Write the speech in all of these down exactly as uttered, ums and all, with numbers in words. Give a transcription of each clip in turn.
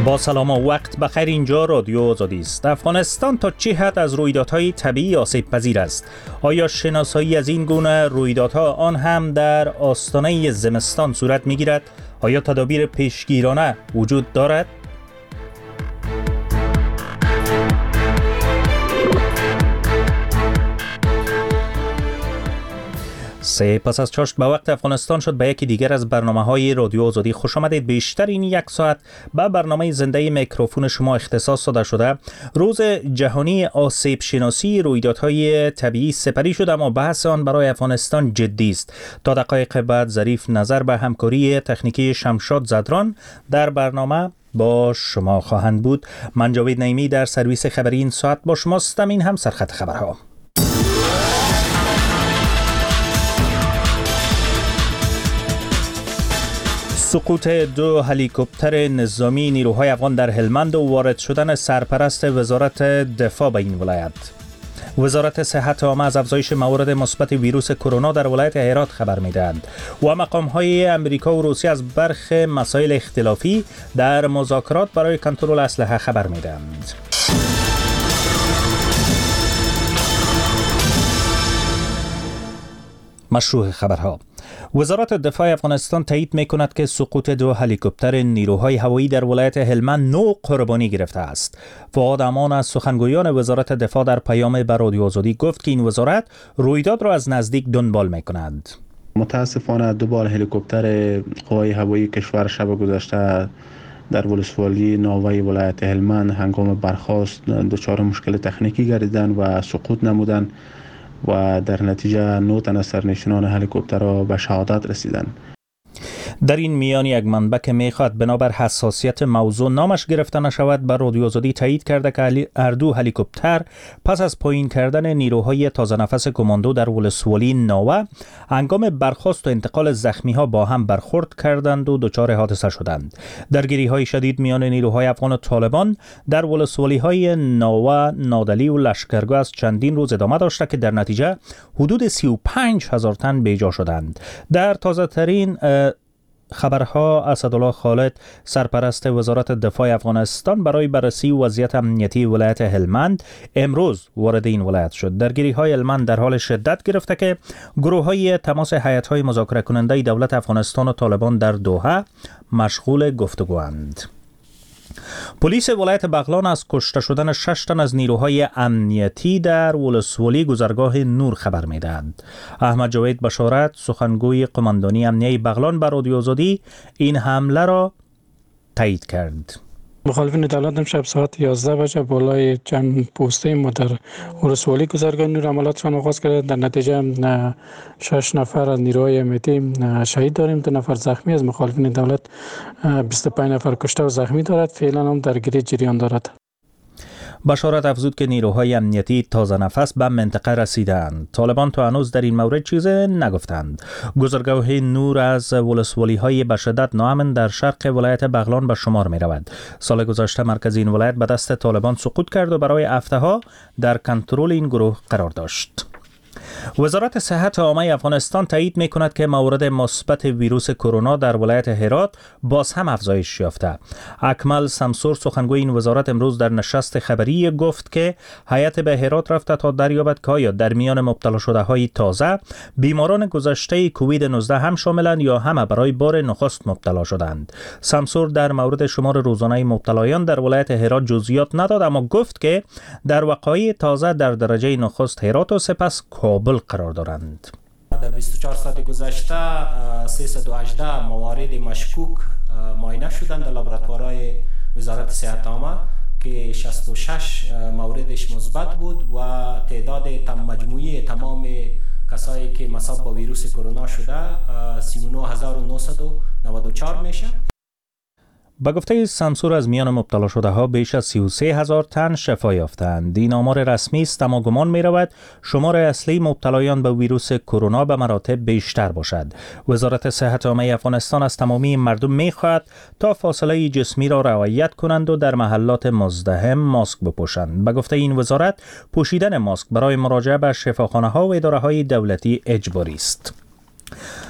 با سلام و وقت بخیر، اینجا رادیو آزادی است. افغانستان تا چه حد از رویدادهای طبیعی آسیب پذیر است؟ آیا شناسایی از این گونه رویدادها آن هم در آستانه زمستان صورت می‌گیرد؟ آیا تدابیر پیشگیرانه وجود دارد؟ سه پس از چاشت به وقت افغانستان شد به یکی دیگر از برنامه‌های رادیو آزادی خوش آمدید. بیشتر این یک ساعت به برنامه زنده میکروفون شما اختصاص داده شده. روز جهانی آسیب شناسی رویدادهای طبیعی سپری شد، اما بحث آن برای افغانستان جدی است. تا دقایق بعد ظریف نظر به همکاری تکنیکی شمشاد زدران در برنامه با شما خواهند بود. من جاوید نعیمی در سرویس خبری این ساعت با شماستم. این هم سرخط خبرها. سقوط دو هلیکوپتر نظامی نیروهای افغان در هلمند و وارد شدن سرپرست وزارت دفاع به این ولایت. وزارت صحت عامه از افزایش موارد مثبت ویروس کرونا در ولایت هرات خبر می‌دهند و مقام‌های امریکا و روسیه از برخی مسائل اختلافی در مذاکرات برای کنترل اسلحه خبر می‌دهند. مشروع خبرها. وزارت دفاع افغانستان تایید می‌کند که سقوط دو هلیکوپتر نیروهای هوایی در ولایت هلمند نو قربانی گرفته است. فؤاد امان از سخنگویان وزارت دفاع در پیام به رادیو آزادی گفت که این وزارت رویداد را از نزدیک دنبال می‌کند. متاسفانه دو بار هلیکوپتر قوای هوایی کشور شب گذشته در ولسوالی ناوه ولایت هلمند هنگام برخاست دچار مشکل تکنیکی گردیدند و سقوط نمودند و در نتیجه نه تن از سرنشینان هلیکوپتر را به شهادت رسیدند. در این میان یک منبع که میخواد بنابر حساسیت موضوع نامش گرفته نشود به رادیو آزادی تایید کرده که هر دو هلیکوپتر پس از پایین کردن نیروهای تازه نفس کماندو در ولسوالی ناوه هنگام برخاست و انتقال زخمی ها با هم برخورد کردند و دچار حادثه شدند. درگیری های شدید میان نیروهای افغان و طالبان در ولسوالی های ناوه، نادلی و لشکرگاه از چندین روز ادامه داشته که در نتیجه حدود سی و پنج هزار تن بیجا شدند. در تازه ترین خبرها، اسدالله خالد سرپرست وزارت دفاع افغانستان برای بررسی وضعیت امنیتی ولایت هلمند امروز وارد این ولایت شد. درگیری های هلمند در حال شدت گرفته که گروه های تماس هیئت های مذاکره کننده دولت افغانستان و طالبان در دوحه مشغول گفتگواند. پلیس ولایت بغلان از کشته شدن شش تن از نیروهای امنیتی در ولسوالی گذرگاه نور خبر می‌دهد. احمد جاوید بشارت سخنگوی قماندانی امنیتی بغلان بر رادیو آزادی این حمله را تایید کرد. مخالفین دولت شب ساعت یازده بجه بالای چند پوسته ما در ولسوالی گذرگاه نور عملیاتشان آغاز کرده. در نتیجه شش نفر از نیروهای امنیتی شهید داریم، دو نفر زخمی. از مخالفین دولت بیست و پنج نفر کشته و زخمی دارد. فعلا هم درگیری جریان دارد. بشارت افزود که نیروهای امنیتی تازه نفس به منطقه رسیدند. طالبان تا هنوز در این مورد چیزی نگفتند. گذرگاه نور از ولسوالی های به شدت ناامن در شرق ولایت بغلان به شمار می رود. سال گذشته مرکز این ولایت به دست طالبان سقوط کرد و برای هفته ها در کنترل این گروه قرار داشت. وزارت صحت عامه افغانستان تایید می کند که موارد مثبت ویروس کرونا در ولایت هرات باز هم افزایش یافته. اکمل سمسور سخنگوی این وزارت امروز در نشست خبری گفت که هیئت به هرات رفته تا دریابد که آیا در میان مبتلا شده های تازه بیماران گذشته کووید نوزده هم شاملند یا همه برای بار نخست مبتلا شدند. سمسور در مورد شمار روزانه مبتلایان در ولایت هرات جزئیات نداد، اما گفت که در وقایع تازه در درجه نخست هرات و سپس کابل قرار دارند. در بیست و چهار ساعت گذشته سیصد و هجده موارد مشکوک معاینه شدند در لابراتوارهای وزارت صحت عامه که شصت و شش موردش مثبت بود و تعداد مجموعی تمام کسایی که مصاب با ویروس کرونا شده سی و نه هزار و نهصد و نود و چهار میشه. با گفته سمسور از میان مبتلا شده ها بیش از سی و سه هزار تن شفا یافتند. این آمار رسمی است، اما گمان می رود شمار اصلی مبتلایان به ویروس کرونا به مراتب بیشتر باشد. وزارت صحت عامه افغانستان از تمامی مردم می خواهد تا فاصله جسمی را رعایت کنند و در محلات مزدحم ماسک بپوشند. با گفته این وزارت پوشیدن ماسک برای مراجعه به شفاخانه ها و اداره های دولتی اجباری است.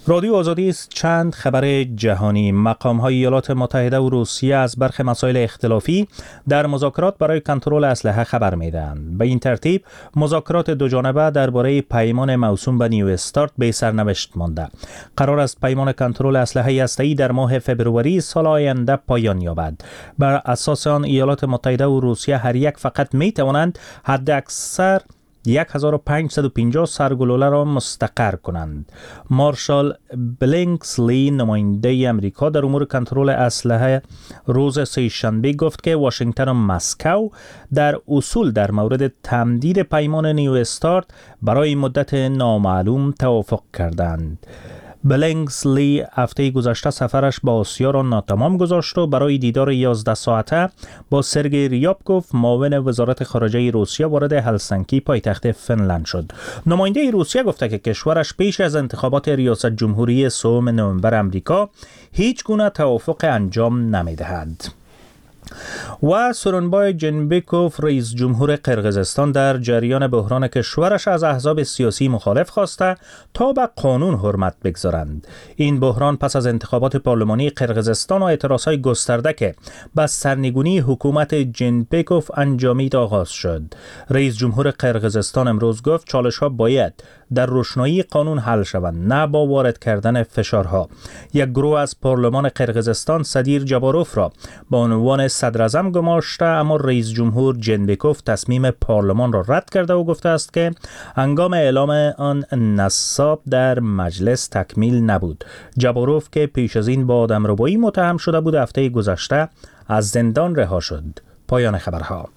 رادیو آزادی است. چند خبر جهانی. مقام‌های ایالات متحده و روسیه از برخی مسائل اختلافی در مذاکرات برای کنترل اسلحه خبر می‌دهند. به این ترتیب مذاکرات دو جانبه درباره پیمان موسوم به نیو استارت به سرنوشت مانده. قرار است پیمان کنترل اسلحه هسته‌ای در ماه فبروری سال آینده پایان یابد. بر اساس آن ایالات متحده و روسیه هر یک فقط می‌توانند حداکثر هزار و پانصد و پنجاه سرگلوله را مستقر کنند. مارشال بلینکسلی نماینده امریکا در امور کنترل اسلحه روز سه‌شنبه گفت که واشنگتن و مسکو در اصول در مورد تمدید پیمان نیو استارت برای مدت نامعلوم توافق کردند. بلینکسلی هفته گذشته سفرش با آسیا را ناتمام گذاشت و برای دیدار یازده ساعته با سرگئی ریابکوف معاون وزارت خارجه روسیه وارد هلسینکی پایتخت فنلند شد. نماینده روسیه گفته که کشورش پیش از انتخابات ریاست جمهوری سوم نوامبر امریکا هیچ گونه توافق انجام نمی‌دهد. و سورونبای جنبکوف رئیس جمهور قرقیزستان در جریان بحران کشورش از احزاب سیاسی مخالف خواسته تا به قانون حرمت بگذارند. این بحران پس از انتخابات پارلمانی قرقیزستان و اعتراضهای گسترده که به سرنگونی حکومت جنبکوف انجامید آغاز شد. رئیس جمهور قرقیزستان امروز گفت چالش‌ها باید در روشنایی قانون حل شوند، نه با وارد کردن فشارها. یک گروه از پارلمان قرقیزستان صدیر جاباروف را به عنوان صدر اعظم گماشته، اما رئیس جمهور جنبکوف تصمیم پارلمان را رد کرده و گفته است که هنگام اعلام آن نصاب در مجلس تکمیل نبود. جاباروف که پیش از این با آدمربایی متهم شده بود هفته گذشته از زندان رها شد. پایان خبرها.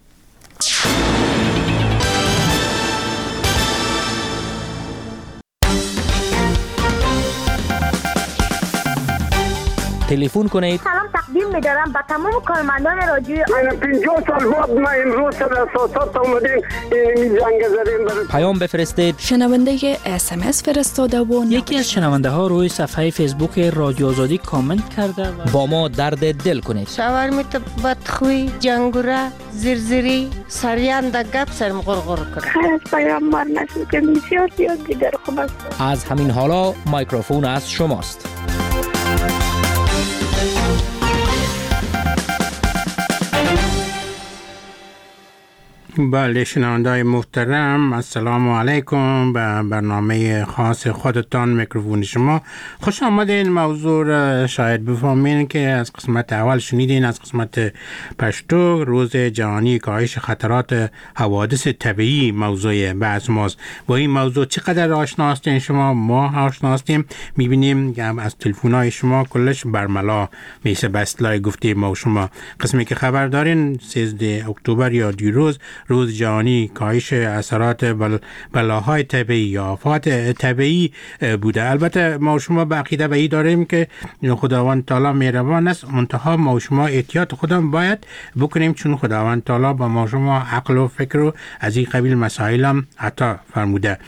تلفن کنید. سلام تقدیم می‌دارم به تمام کارمندان رادیو. من پنجاه سال بعد ما امروز در اساسات اومدیم این جنگ زدیم. پیام بفرستید. شنونده اس ام اس فرستاده و یکی از شنونده ها روی صفحه فیسبوک رادیو آزادی کامنت کرده و با ما درد دل کنید. شاورمیت بدخوی، جنگوره، زرزری، سریان در گپ سرم غرغر کرد. خیر از پیامبر نشد که بسیار زیاد دیگر خوب است. از همین حالا میکروفون از شماست. بله شنونده‌های محترم، السلام علیکم. به برنامه خاص خودتان میکروفون شما خوش آمدین. موضوع را شاید بفهمین که از قسمت اول شنیدین، از قسمت پشتو روز جهانی کاهش خطرات حوادث طبیعی موضوع بحث ماست. با این موضوع چقدر آشنا هستین شما؟ ما آشنا هستیم، میبینیم که از تلفن‌های شما کلش برملا میشه به اصطلاح گفتیم ما شما. قسمی که خبر دارین سیزده اکتبر یا دیروز روز جهانی کاهش اثرات بل بلاهای طبیعی یا آفات طبیعی بوده. البته ما شما به عقیده به این داریم که خداوند تعالی مهربان است، منتها ما شما احتیاط خودم باید بکنیم، چون خداوند تعالی با ما شما عقل و فکر و از این قبیل مسائل هم عطا فرموده.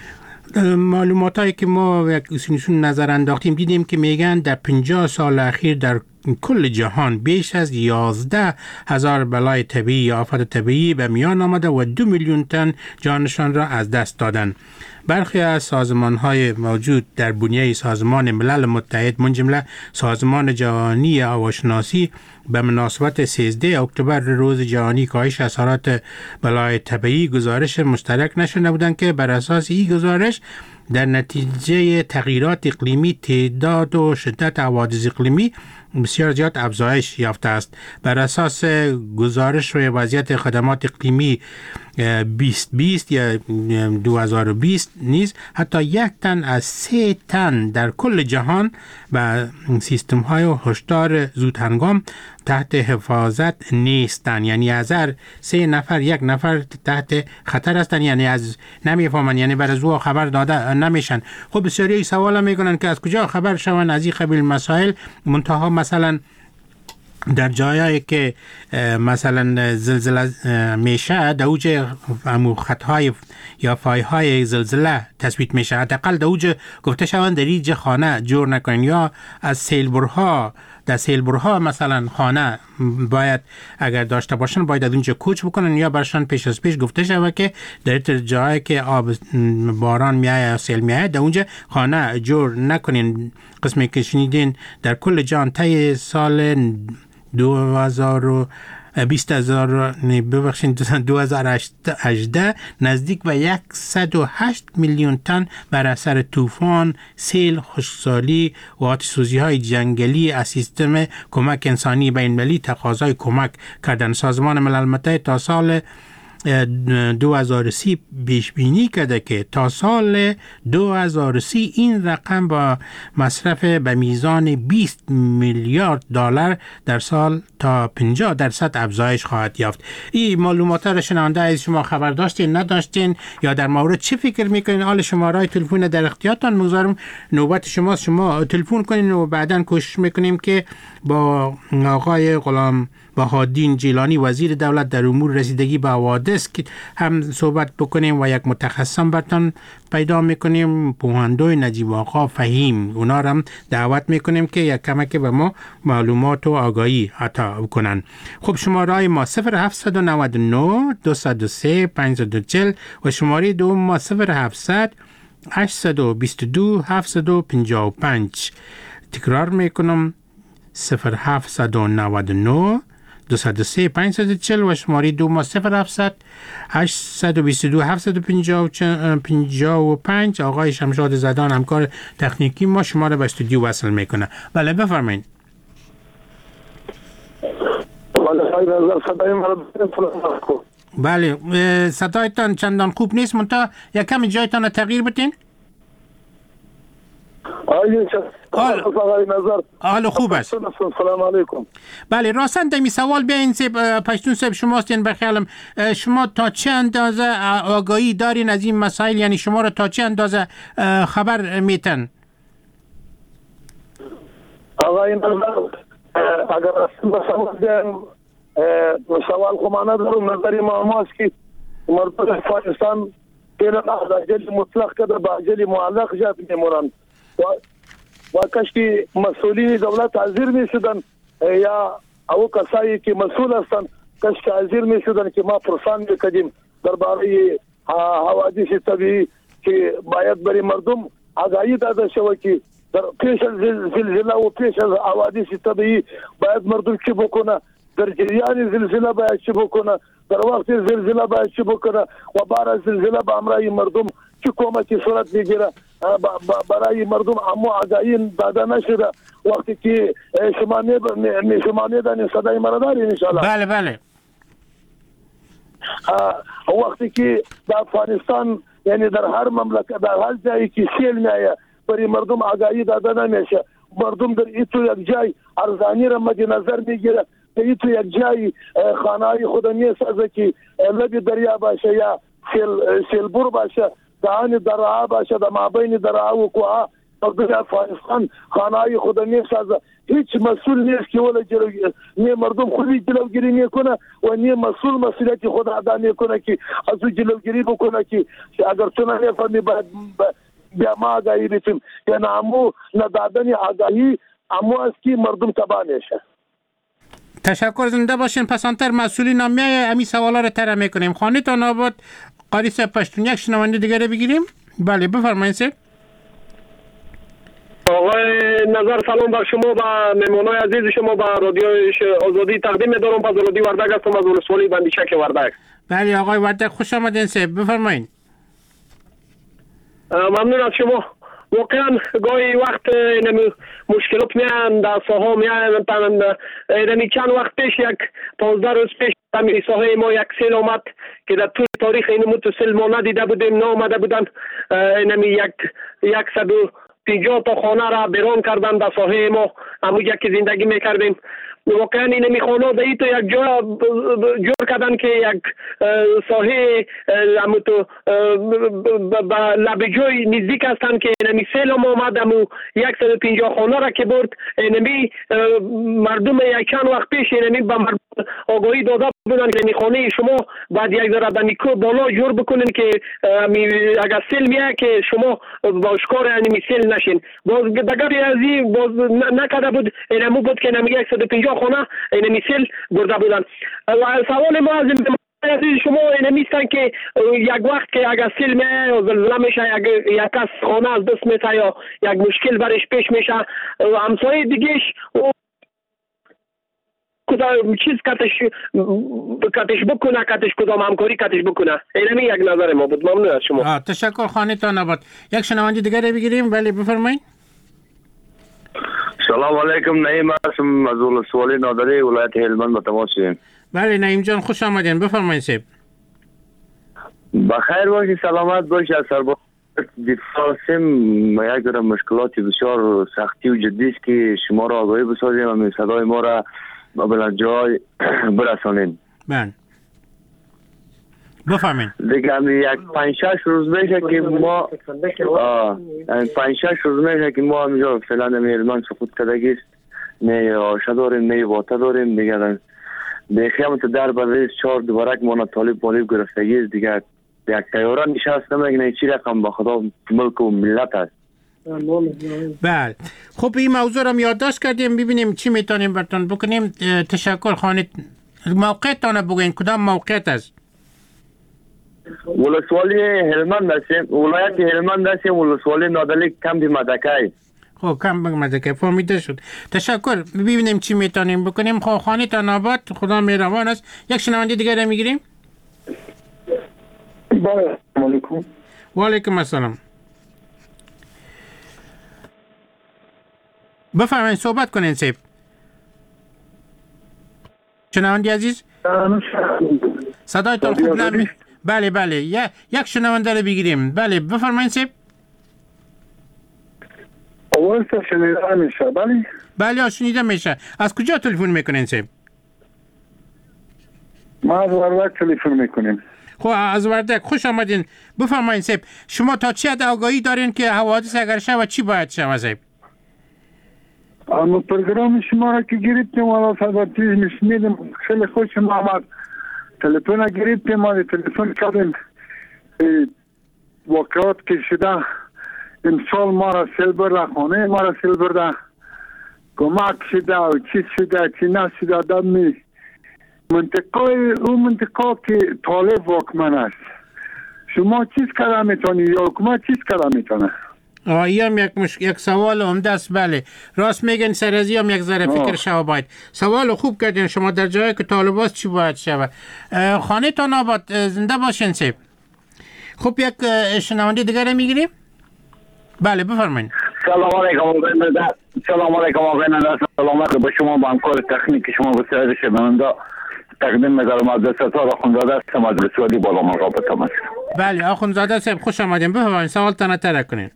معلومات هایی که ما یک اصولشون نظر انداختیم دیدیم که میگن در پنجاه سال اخیر در کل جهان بیش از یازده هزار بلای طبیعی یا آفات طبیعی به میان آمده و دو میلیون تن جانشان را از دست دادند. برخی از سازمان‌های موجود در بنیه سازمان ملل متحد من جمله سازمان جهانی هواشناسی به مناسبت سیزده اکتبر روز جهانی کاهش اثرات بلای طبیعی گزارش مشترک نشده بودند که بر اساس این گزارش در نتیجه تغییرات اقلیمی تعداد و شدت حوادث اقلیمی بسیار زیاد افزایش یافته است. بر اساس گزارش روی وضعیت خدمات اقلیمی بیست بیست یا دو هزار و بیست نیز حتی یک تن از سه تن در کل جهان به سیستم های هشدار زودهنگام تحت حفاظت نیستند. یعنی از هر سه نفر یک نفر تحت خطر هستند، یعنی از نمیفهمن، یعنی بر از او خبر داده نمیشن. خب بسیاری سوال میکنن که از کجا خبر شون از این قبیل مسائل. منتها مثلا در جایی که مثلا زلزله میشه در اوج خطهای یا فایهای زلزله تثبیت میشه، حداقل در اوج گفته شوند در اینجا خانه جور نکنین، یا از سیلبرها در سیلبورها مثلا خانه باید اگر داشته باشن باید از اونجا کوچ بکنن یا برشان پیش از پیش گفته شود که در جایی که آب باران میایه یا سیل میایه در اونجا خانه جور نکنین. قسمی که شنیدین در کل جهان طی سال دو هزار و بیست هزار ببخشید دو هزار و هجده نزدیک به صد و هشت میلیون تن بر اثر طوفان، سیل، خشکسالی و آتش‌سوزی های جنگلی از سیستم کمک انسانی بین المللی تقاضای کمک کردن. سازمان ملل متحد تا سال دو هزار و سی پیش بینی کرده که تا سال دو هزار و سی این رقم با مصرف به میزان بیست میلیارد دلار در سال تا پنجاه درصد افزایش خواهد یافت. این معلومات را شنونده از شما خبر داشتین نداشتین یا در مورد چه فکر میکنین؟ حال شماره تلفن در اختیارتان میگذارم، نوبت شماست، شما تلفن کنین و بعداً کوشش میکنیم که با آقای غلام بهادین جیلانی وزیر دولت در امور رسیدگی به حوادث که هم صحبت بکنیم و یک متخصص براتون پیدا میکنیم، پوهندوی نجیب آقا فهیم، اونا هم دعوت میکنیم که یک کمک به ما معلومات و آگاهی عطا کنن. خب شماره ما صفر هفت نه نه دو صفر سه پنج دو چهل و شماره دوم ما صفر هفت هشت دو دو هفت پنج پنج. تکرار میکنم صفر هفت نه نه دو صفر سه پنج دو چهل و شماره دو ما صفر هفت هشت دو دو هفت پنج پنج. آقای شمشاد زدان همکار تکنیکی ما شما را به استودیو وصل میکنه. بله بفرمایید. بله صدایتان چندان خوب نیست، منتها یک کمی جایتان تغییر بتین. حال خوب است. سلام علیکم. بله راستن دمی سوال بیاین سب پشتون سب شماستین بخیالم شما تا چه اندازه آگاهی دارین از این مسائل، یعنی شما را تا چه اندازه خبر میتن؟ آقای نظر اگر اصلا سوال بیاین سوال خمانه دارم، نظری ما ماست که مردم افغانستان پیلن از اجل مطلق کده با اجل معلق جات میمونن و و کشکی مسئولین دولت حاضر می شدن یا او کسایی که مسئول هستند کشکی حاضر می شدن که ما پرسان میکردیم درباره حوادث طبیعی که باید برای مردم آگاهی داده شود که در پیش از زلزله و پیش از حوادث طبیعی باید مردم چی بکنه، در جریان زلزله باید چی بکنه، در وقت زلزله باید چی بکنه و بعد از زلزله به امرای مردم چی کمکی صورت میگیره برای مردم. اما آگاهی داده نشده. وقتی که شما می شما میدانید صدای مرا دارین ان شاء الله؟ بله بله. وقتی که در افغانستان یعنی در هر مملکت در هر جایی که سیل میایه برای مردم آگاهی داده نمیشه. مردم در ایتو یک جای ارزانی را مد نظر میگیره، در ایتو یک جای خانه‌های خود میسازه که لب دریا باشه یا سیل سیلبور باشه، دهان درها باشه، در مابین درها و کوها در افغانستان خانه‌های خود میسازه. هیچ مسئول نیست که ولی جلوگیری نه مردم خودی جلوگیری میکنه و نه مسئول مسئولیت خود ادا میکنه که از او جلوگیری بکنه که اگر تو نمیفهمی باید بیا ما آگاهی بیتیم. یعنی امو ندادن آگاهی امو است که مردم تباه میشه. تشکر، زنده باشین. پسانتر مسئولین هم میای امی سوالا رو طرح میکنیم. خانه تا نابود قاری صاحب پشتون یک شنونده دیگه بگیریم. بله بفرمایید سر. آقای نظر سلام بر شما و مهمانای عزیز شما با رادیو آزادی تقدیم می‌دارم. از رادیو وردک هستم از ولسوالی بندیشک وردک. بله آقای وردک خوش آمدین سر، بفرمایید. ممنون از شما. واقعا گاهی وقت مشکلات میان در ساحه میان اینمی چند وقت پیش یک پانزده روز پیش در ساحه ما یک سیل آمد که در طول تاریخ این متصل ما ندیده بودیم، نامده بودن. اینمی یک یکصد و پنجاه تا خانه را بیرون کردن در ساحه ما، همونجا که زندگی میکردیم واقعا این میخوانا در تو یک جا جور کردن که یک ساحه تو به لب جای نزدیک هستن که نمی سیلم آمد امو صد و پنجاه خانه را که برد نمی مردم یک چند وقت پیش نمی به مردم آگاهی داده بودن که خانه شما بعد یک ذره دمی کو بالا جور بکنین که اگر سیل میاد که شما با اشکار انمی سیل نشین. باز دگر ازی باز نکرده بود اینمو بود که نمی صد و پنجاه خانه انمی سیل برده بودن. سوال ما از عزیز شما نمیستن که یک وقت که اگر سیل میاد و زلزله میشه یک کس خانه از دست میشه یا یک مشکل برش پیش میشه همسایه دیگهش کدام چیز کاتش کاتش بکنه کاتش کدام همکاری کاتش بکنه. اینمی یک نظر ما بود. ممنون از شما. تشکر خانه‌تان آباد. یک شنونده دیگر رو بگیریم. بله بفرمایید. سلام علیکم. نعیم هستم از ولسوالی نادری ولایت هلمند با تماس. بله نعیم جان خوش آمدین. بفرمایید سیب. بخیر باشی سلامت باشی. از سرباز دفاع سیم یک در مشکلات بسیار سختی و جدی است که شما را آگاهی بسازیم و صدای ما را به بلندجای برسانیم. بله بفهمین دیگه همین یک پنج شش روز میشه که ما پنج شش روز میشه که ما همینجا فعلا هلمند سقوط کردگی است. نه آشه داریم نه واته داریم دیگه دیگه هم تو در بریز چهار دوبارک مانا طالب مالیب گرفتگی است دیگه یک تیاره نشست نمیگه چی رقم با خدا ملک و ملت است. بله خب این موضوع رو یادداشت کردیم ببینیم چی میتونیم براتون بکنیم. تشکر خانه موقعتان بگوین کدام موقعیت است؟ ولسوالی هلمند هستیم ولایت هلمند هستیم ولسوالی نادلی کمپ مدکای. خب کمپ مدکای فهمیده شد. تشکر ببینیم چی میتونیم بکنیم. خب خانه تان آباد خدا مهربان است. یک شنونده دیگه میگیریم. بله علیکم. و علیکم السلام. بفرمایید صحبت کنین سیب. شنونده عزیز صدایتان خوب نمی. بله بله یک شنونده رو بگیریم. بله بفرمایید سیب. آواز شنیده میشه؟ بله بله شنیده میشه. از کجا تلفن میکنین سیب؟ ما از وردک تلفن میکنیم. خب از وردک خوش آمدین. بفرمایید سیب شما تا چه حد آگاهی دارین که حوادث اگر شود چی باید شود سیب؟ اما پروگرام شما را که گرفتیم والا صداتی میشنیدم خیلی خوشم آمد. تلفن گرفتیم ما تلفن کردیم واقعات که شده امسال ما را سیل برده خانه ما را سیل برده کمک شده و چی شده چی نشده در می منطقه اون منطقه که طالب واکمن است. شما چیز کرده میتونی یا حکومت چیز کرده میتونه؟ آیی هم یک, مش... یک سوال عمده است. بله راست میگن سرازی هم یک ذره فکر شو باید. سوال خوب کردین شما در جایی که طالباست چی باید شود. خانه تان آباد زنده باشین سیب. خب یک شنونده دیگر میگیریم. بله بفرمایید. سلام علیکم آقای نظر. سلام علیکم آقای نظر. سلامت به شما با همکار تکنیک شما بسیار شنونده تقدیم می‌کنم. از ستاره آخوندزاده هستم از ولسوالی بالا مقابل تماس. بله آخوندزاده صاحب خوش آمدین. بفرمایید سوالتان طرح کنین.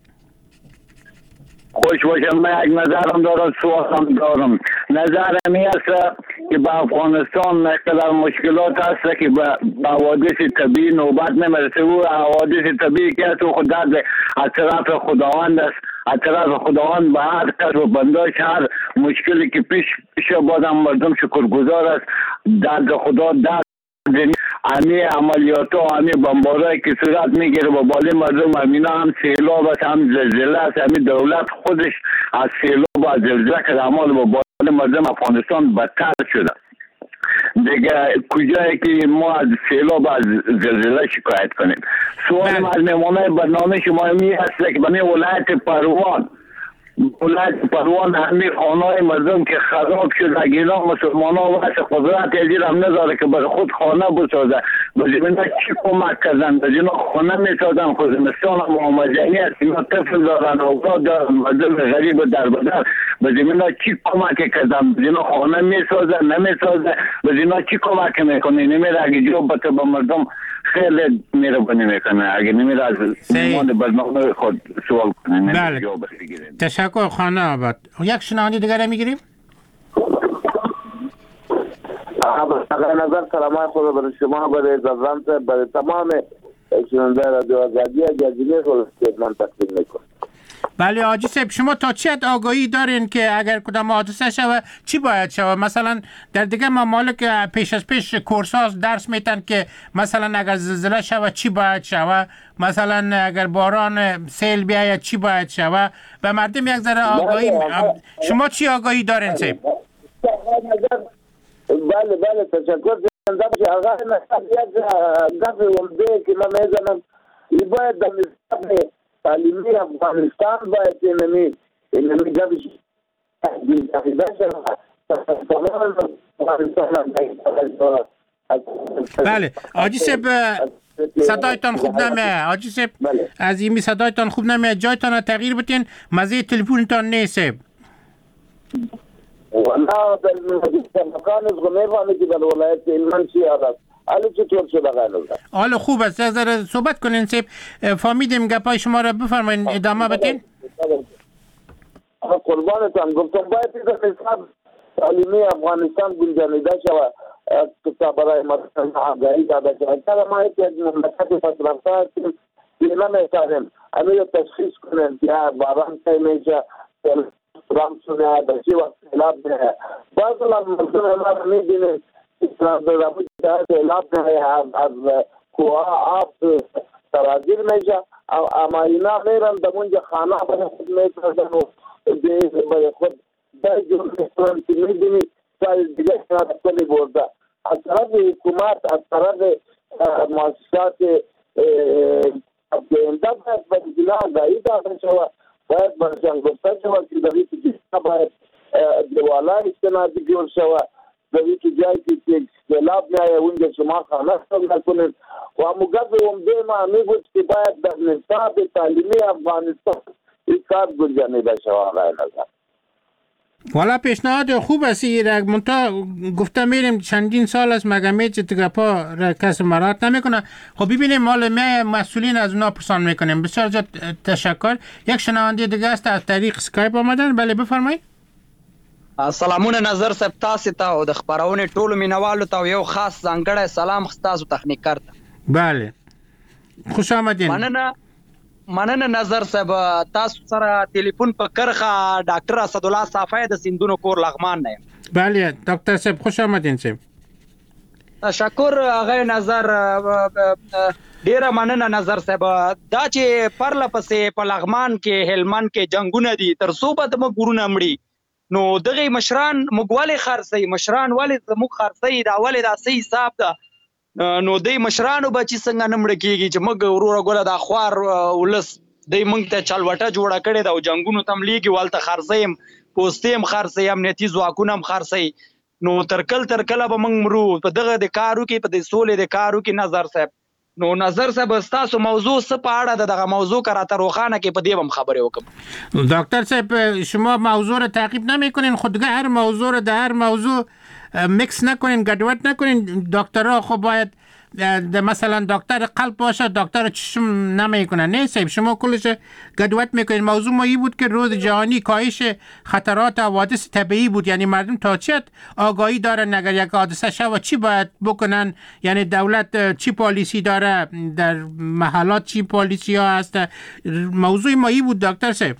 خوش باشم. من یک نظرم دارم سوالم دارم. نظرم این است که با افغانستان مقدار مشکلات هست که با حوادث طبیعی نوبت نمیرسه و حوادث طبیعی که تو خود از طرف خداوند است. از طرف خداوند به هر کس و بنداش هر مشکلی که پیش پیش بازم مردم شکرگزار است. درد خدا درد امی عملیات و امی بمبارایی که صورت میگیره با بالی مردم امینا هم سیلاب است هم زلزله است. امی دولت خودش از سیلاب و زلزله که عمال با بالی مردم افغانستان بدتر شده. دیگه کجایی که ما از سیلاب از زلزله شکایت کنیم. سوال از نمونه برنامه شما می هست که بنی ولایت پروان ولایت پروان همین خانه مردم که خراب شد اگینا مسلمان ها واسه قدرت ازیر هم نداره که برای خود خانه بسازه. بزیمین چی کمک کردن؟ بزیمین خانه می سازن خودمستان هم آمجانی هست اینا طفل دارن اوقات دارن مردم غریب در بدر. بزیمین چی کمک کردن؟ بزیمین خانه می سازن نمی سازه. بزیمین چی کمک میکنه؟ نمیره اگه جو بطه با مردم خیلی میره بنی میکنه. اگه نمیره از نمان برنامه خود سوال کنه. بله تشکر خانه آباد. یک شنونده دیگر میگیریم. برای نظر سلام خود برای شما، برای زبان، برای تمام شنونده رادیو آزادی گزینه رو من تقدیم میکنم. بله حاجی صاحب، شما تا چه حد آگاهی دارین که اگر کدام حادثه شوه چی باید شوه؟ مثلا در دیگه ممالک پیش از پیش کورس ها درس میتن که مثلا اگر زلزله شوه چی باید شوه، مثلا اگر باران سیل بیاید چی باید شوه و مردم یک ذره آگاهی. شما چی آگاهی دارین صاحب؟ بله بله تشکر. آقا نصب یک دفعه ومده که من میزنم ای باید در نصب تعلیمی افغانستان باید اینمی اینمی دفعه بله حاجی صاحب صدایتان خوب نمیه. حاجی صاحب عظیمی صدایتان خوب نمیه، جایتان تغییر بتین، مزه تلفونتان نیست صاحب. والله در مکان از غمیرانی که در ولایت هلمند چی هست حالا چطور شده غیر حالا خوب است، از ذره صحبت کنین صاحب، فهمیدیم گپای شما را، بفرمایین ادامه بدین. قربانتان گفتم باید در حساب تعلیمی افغانستان گنجانیده شود که برای مردم آگاهی داده شود. چرا ما یک مملکت پیشرفته هستیم که نمی‌توانیم همین تشخیص کنیم که باران کی میشه، رام سونه در چی وقت سیلاب میشه. بعض مردم ما رو می‌بینیم در رابطه سیلاب میشه، از کوها آب سرازیر میشه، اما اینا میرن در اونجا خانه برای خود میکردن و برای خود در جور میکنن که میبینی سال دیگه شما کلی برده. از طرف حکومت، از طرف مؤسسات افغانده باید بجلا آگاهی داده شود، باید برشان گفته شود که در این جسته باید دیوالا استنادی جور شود، در این جایی که سیلاب میایه اونجا شما خانه سر نکنید. و مگذب عمده ما میگوید که باید در نصاب تعلیمی افغانستان این کار گنجانیده شود. آقای نظر والا پیشنهاد خوب است، منتها گفته میریم چندین سال است مگه میچه تگپا را کس مرات نمیکنه. خب ببینیم مال می مسئولین از اونا پرسان میکنیم. بسیار زیاد تشکر. یک شنونده دیگه است از طریق اسکایپ آمدن. بله بفرمایید. سلامونه نظر صاحب تاسو ته او د خبرونه ټولو مینوالو ته یو خاص ځانګړی سلام تاسو تخنیکر ته. بله خوش آمدین. مننه مننه نظر صاحب، تاسو سره ټلیفون په کرخه ډاکټر اسد الله صافی د سیندونو کور لغمان نه. بله ډاکټر صاحب خوش آمدین صاحب. تشکر هغه نظر ډیره مننه نظر صاحب. دا چې پرله پسې په لغمان کې هلمند کې جنگونه دي تر څو به د ګورونه مړي، نو دغه مشران مګواله خرڅي مشران ولې زموږ خرڅي دا ولې دا صحیح حساب ده، نو د مشرانو بچی څنګه نمړ کیږي چې موږ وروره ګوره د خوار ولس د موږ ته چلوټه جوړه کړې ده او جنگونو تم لیږي والته خرڅیم پوستیم خرڅي امنیتي ځواکونه هم خرڅي، نو ترکل ترکل به موږ مرو په دغه د کارو کې په د سولې د کارو کې. نظر صاحب نو نظر صاحب تاسو موضوع څه په اړه دغه موضوع کراته روخانه کې په دې هم خبرې وکم. دکتر صاحب شما موضوع رو تعقیب نمیکنین، خودگاه هر موضوع رو در هر موضوع میکس نکنین، گډوډ نکنین. دکترها خب باید مثلا دکتر قلب باشه، دکتر چشم نمیکنه. نه صاحب شما کلش گډوډ میکنین. موضوع ما این بود که روز جهانی کاهش خطرات حوادث طبیعی بود، یعنی مردم تا چه آگاهی دارن اگر یک حادثه شود چی باید بکنن، یعنی دولت چی پالیسی داره، در محلات چی پالیسی ها هست. موضوع ما این بود دکتر صاحب.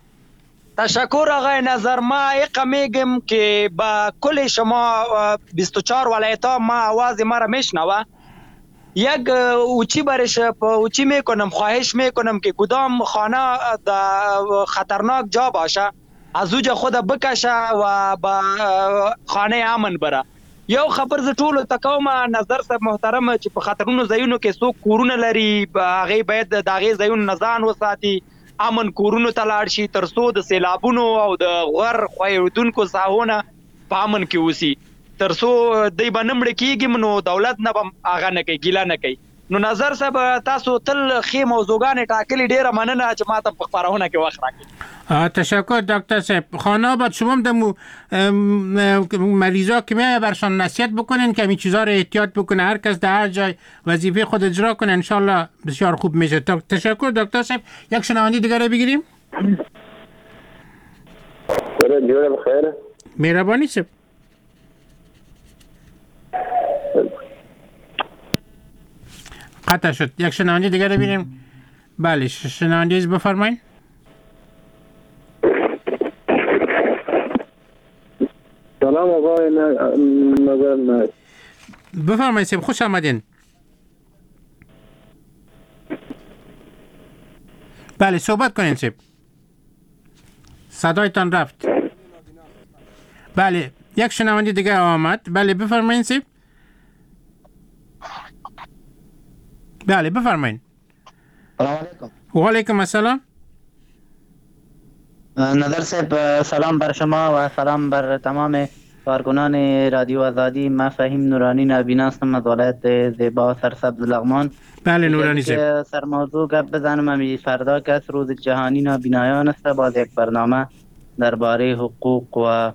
تشکر آقای نظر. ما یک میگم که با کل شما بیست و چهار ولایت ها ما آواز ما را میشنوه. یک اوچی برش اوچی میکنم، خواهش میکنم که کدام خانه دا خطرناک جا باشه از اوجه خود بکشه و با خانه امن بره. یو خبر ز ټولو تکوم نظر صاحب محترم چې په خطرونو ځایونو کې څوک کورونه لري هغه باید د هغې ځایونو نه ځان وساتي، امن کورونو ته لاړ شي تر څو د سیلابونو او د غور خویدونکو ساحونه په امن کې اوسي، تر څو دی به نه مړه کېږي نو دولت نه به هغه نه کوي، ګیله نه کوي. نو نظر صاحب تاسو تل ښې موضوعګانې ټاکلې، ډېره مننه چې ما ته په خپرونه کې وخت راکړي. تشکر دکتر صاحب. خانه باید شما هم مریضا که میایه برشان نصیحت بکنین که همین چیزها رو احتیاط بکنه، هر کس در هر جای وظیفه خود اجرا کنه، انشالله بسیار خوب میشه. تشکر دکتر صاحب. یک شنوندی دیگر رو بگیریم. بخیر. مهربانی صاحب. قطع شد. یک شنونده دیگر رو ببینیم. بله شنونده عزیز بفرمایید. سلام آقای نظر. بفرمایید سیب، خوش آمدین. بله صحبت کنین سیب. صدایتان رفت. بله یک شنونده دیگه آمد. بله بفرمایید سیب. بله بفرمایید. سلام علیکم. و علیکم السلام. نظر صاحب سلام بر شما و سلام بر تمام کارکنان رادیو آزادی. من فهیم نورانی نابینا هستم از ولایت زیبا و سرسبز لغمان. بله نورانی صاحب. سر موضوع گپ بزنم. امی فردا که روز جهانی نابینایان است، باز یک برنامه درباره حقوق و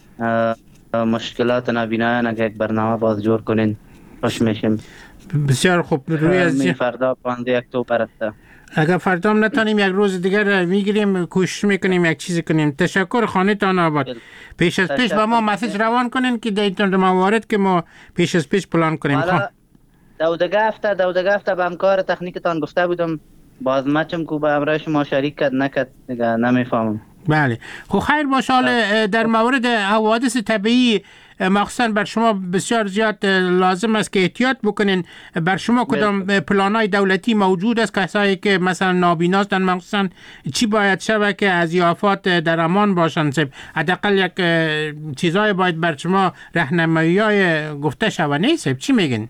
مشکلات نابینایان اگه یک برنامه باز جور کنین خوش میشیم. بسیار خوب. روی از فردا پانزده اکتبر است. اگر فردا هم نتانیم یک روز دیگر میگیریم، کوشش میکنیم یک چیزی کنیم. تشکر. خانه تان آباد. پیش از پیش با ما مسیج روان کنین که دیتون موارد که ما پیش از پیش پلان کنیم. حالا دودگه هفته دودگه هفته به همکار تکنیکتان گفته بودم، باز مچم که به امرای شما شریک کرد نکرد دیگه نمیفهمم. بله خب خیر باشه. حالا در مورد حوادث طبیعی مخصوصا بر شما بسیار زیاد لازم است که احتیاط بکنین. بر شما کدام پلانای دولتی موجود است کسایی که مثلا نابیناستن، مخصوصا چی باید شوه که از یافات در امان باشن؟ حداقل یک چیزای باید بر شما راهنمایی‌های گفته شوه نیست؟ چی میگین؟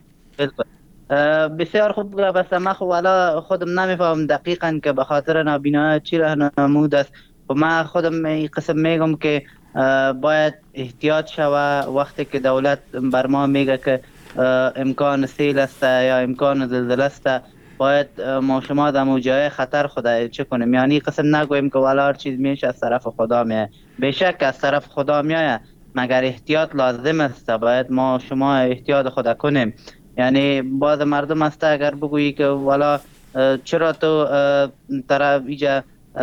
بسیار خوب. بس ما خب والا خودم نمیفهم دقیقاً که به خاطر نابینایی چی راهنمود است. و من خودم این قسم میگم که باید احتیاط شوه وقتی که دولت بر ما میگه که امکان سیل است یا امکان زلزله است، باید ما شما در موجه خطر خدا چه کنیم. یعنی قسم نگویم که والا هر چیز میشه از طرف خدا میاد. بیشک از طرف خدا میاد، مگر احتیاط لازم است. باید ما شما احتیاط خدا کنیم. یعنی باز مردم است اگر بگویی که والا چرا تو طرف ایجا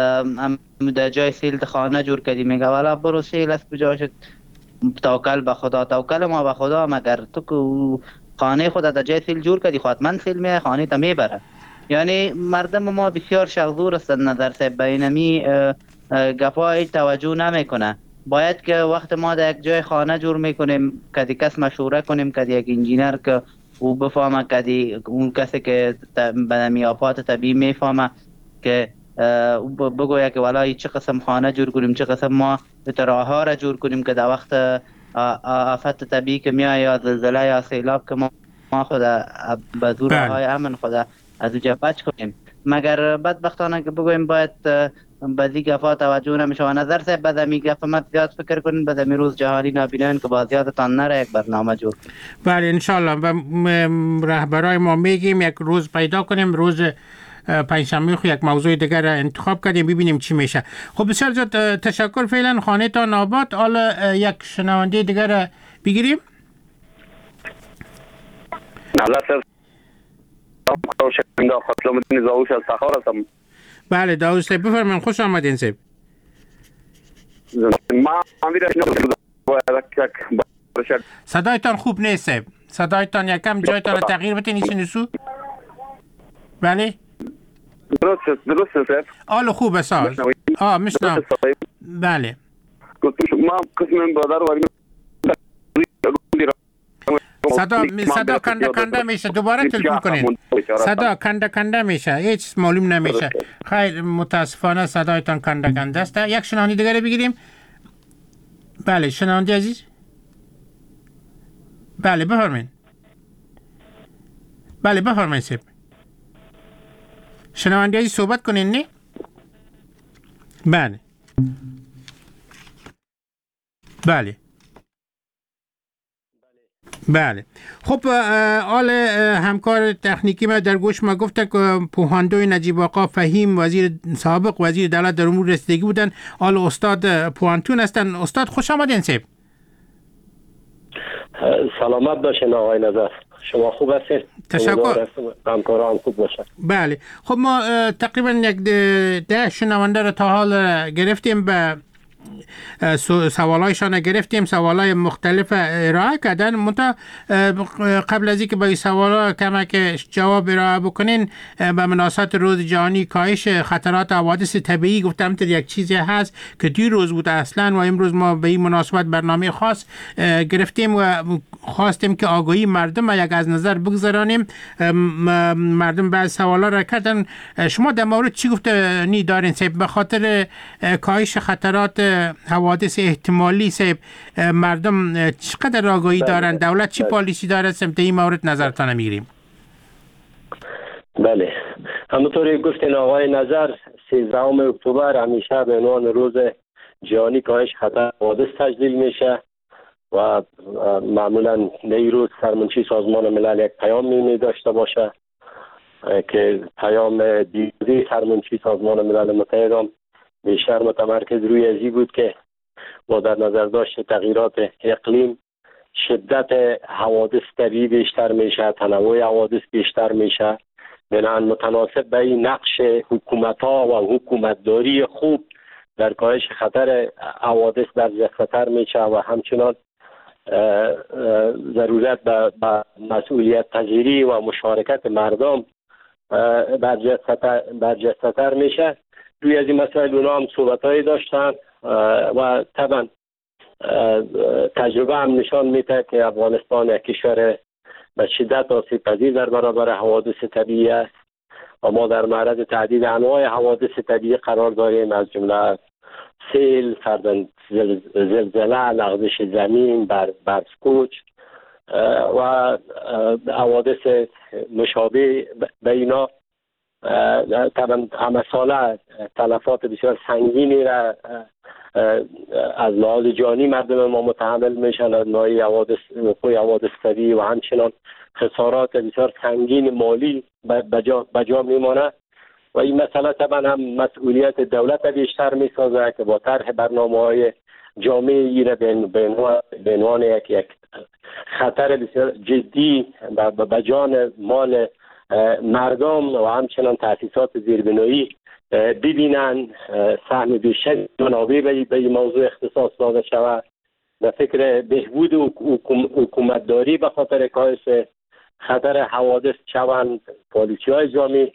در جای سیل خانه جور کردی، میگه والا برو سیل است بجاشت توکل به خدا. توکل ما به خدا، مگر تو که خانه خود در جای سیل جور کردی خود من سیل میه خانه تا میبره. یعنی مردم ما بسیار شغزور هستند. نظر صاحب به اینمی گپای توجه نمیکنه. باید که وقت ما در یک جای خانه جور میکنیم کدی کس مشوره کنیم، کدی یک انجینر که او بفهمه، کدی اون کسی که به میافات طبیعی میفهمه که بگویا که والله چه قسم خانه جور کنیم، چه قسم ما راه ها را جور کنیم که در وقت آفت طبیعی که میاد یا زلزله یا سیلاب که ما خود به زور های امن خود از اوجا بچ کنیم. مگر بدبختانه که بگویم باید به دیگه افا توجه نمیشه. و نظر صاحب بعد می گفت ما زیاد فکر کنین بعد می روز جهانی نابینایان که با زیادتان نره یک برنامه جور. بله ان شاء الله. و رهبرای ما میگیم یک روز پیدا کنیم، روز پنجشنبه خو یک موضوع دیگر انتخاب کردیم ببینیم چی میشه. خب بسیار زیاد تشکر. فعلا خانه تان آباد. حالا یک شنونده دیگر بگیریم. بله داوود صاحب بفرمایید. خوش آمدین صاحب. صدایتان خوب نیست صاحب. صدایتان یکم جایتان تغییر بدین ایشون سو. بله درست درست صاحب. حال خوب است. آه میشنم. بله ما قسم برادر و صدا صدا کنده کنده میشه. دوباره تلفن کنین. صدا کنده کنده میشه، هیچ معلوم نمیشه. خیر متاسفانه صدایتان کنده کنده است. یک شنونده دیگه بگیریم. بله شنونده عزیز. بله بفرمایید. بله بفرمایید صاحب. شنونده عزیز صحبت کنین نه؟ بله بله بله. خب آل همکار تکنیکی ما در گوش ما گفته که پوهاندوی نجیب آقا فهیم وزیر سابق وزیر دولت در امور رسیدگی بودن. آل استاد پوانتون هستن. استاد خوش آمدین صاحب. سلامت باشین آقای نظر. شما خوب هستین؟ تشکر. همکاران خوب باشن. بله خب ما تقریبا یک ده شنونده رو تا حال گرفتیم به سوالایشان گرفتیم، سوالای مختلف ارائه کردن. منتها قبل از اینکه با این سوالا کمک جواب ارائه بکنین، به مناسبت روز جهانی کاهش خطرات حوادث طبیعی گفتم تا یک چیزی هست که دیروز بود اصلا و امروز ما به این مناسبت برنامه خاص گرفتیم و خواستیم که آگاهی مردم یک از نظر بگذارانیم. مردم بعض سوالا را کردن. شما در مورد چی گفتنی دارین صاحب؟ به خاطر کاهش خطرات حوادث احتمالی صاحب مردم چقدر آگاهی دارن؟ دولت چی پالیسی داره سمت این مورد نظرتان میگیریم؟ بله، همونطوری گفتین آقای نظر، سیزدهم اکتبر همیشه به عنوان روز جهانی کاهش خطر حوادث تجلیل میشه و معمولا نیروز سرمنشی سازمان ملل یک پیام می داشته باشه که پیام دیروزی سرمنشی سازمان ملل متحد هم بیشتر متمرکز روی ازی بود که با در نظر داشت تغییرات اقلیم شدت حوادث طبیعی بیشتر میشه، تنوع حوادث بیشتر میشه. بنابراین متناسب به این نقش حکومت ها و حکومتداری خوب در کاهش خطر حوادث برجسته خطر میشه و همچنان ضرورت به مسئولیت پذیری و مشارکت مردم برجسته تر میشه. روی از این مسائل اونا هم صحبتایی داشتن و طبعا تجربه هم نشان میده که افغانستان یک کشور به شدت آسیب پذیر در برابر حوادث طبیعی است و ما در معرض تعدید انواع حوادث طبیعی قرار داریم، از جمله سیل، فرضاً زلزله، لغزش زمین، برف‌کوچ و حوادث مشابه به اینا. طبعا همه ساله تلفات بسیار سنگینی را از لحاظ جانی مردم ما متحمل میشن از نوعی حوادث وقوع حوادث طبیعی و همچنان خسارات بسیار سنگین مالی به جا میمانه و این مسئله طبعا هم مسئولیت دولت بیشتر میسازه که با طرح برنامه‌های جامعی را به عنوان یک یک خطر بسیار جدی به جان مال مردم و همچنان تأسیسات زیربنایی ببینن، سهم بیشتر منابع به این موضوع اختصاص داده شود. به فکر بهبود حکومتداری به خاطر کاهش خطر حوادث شوند، پالیسی های جامعی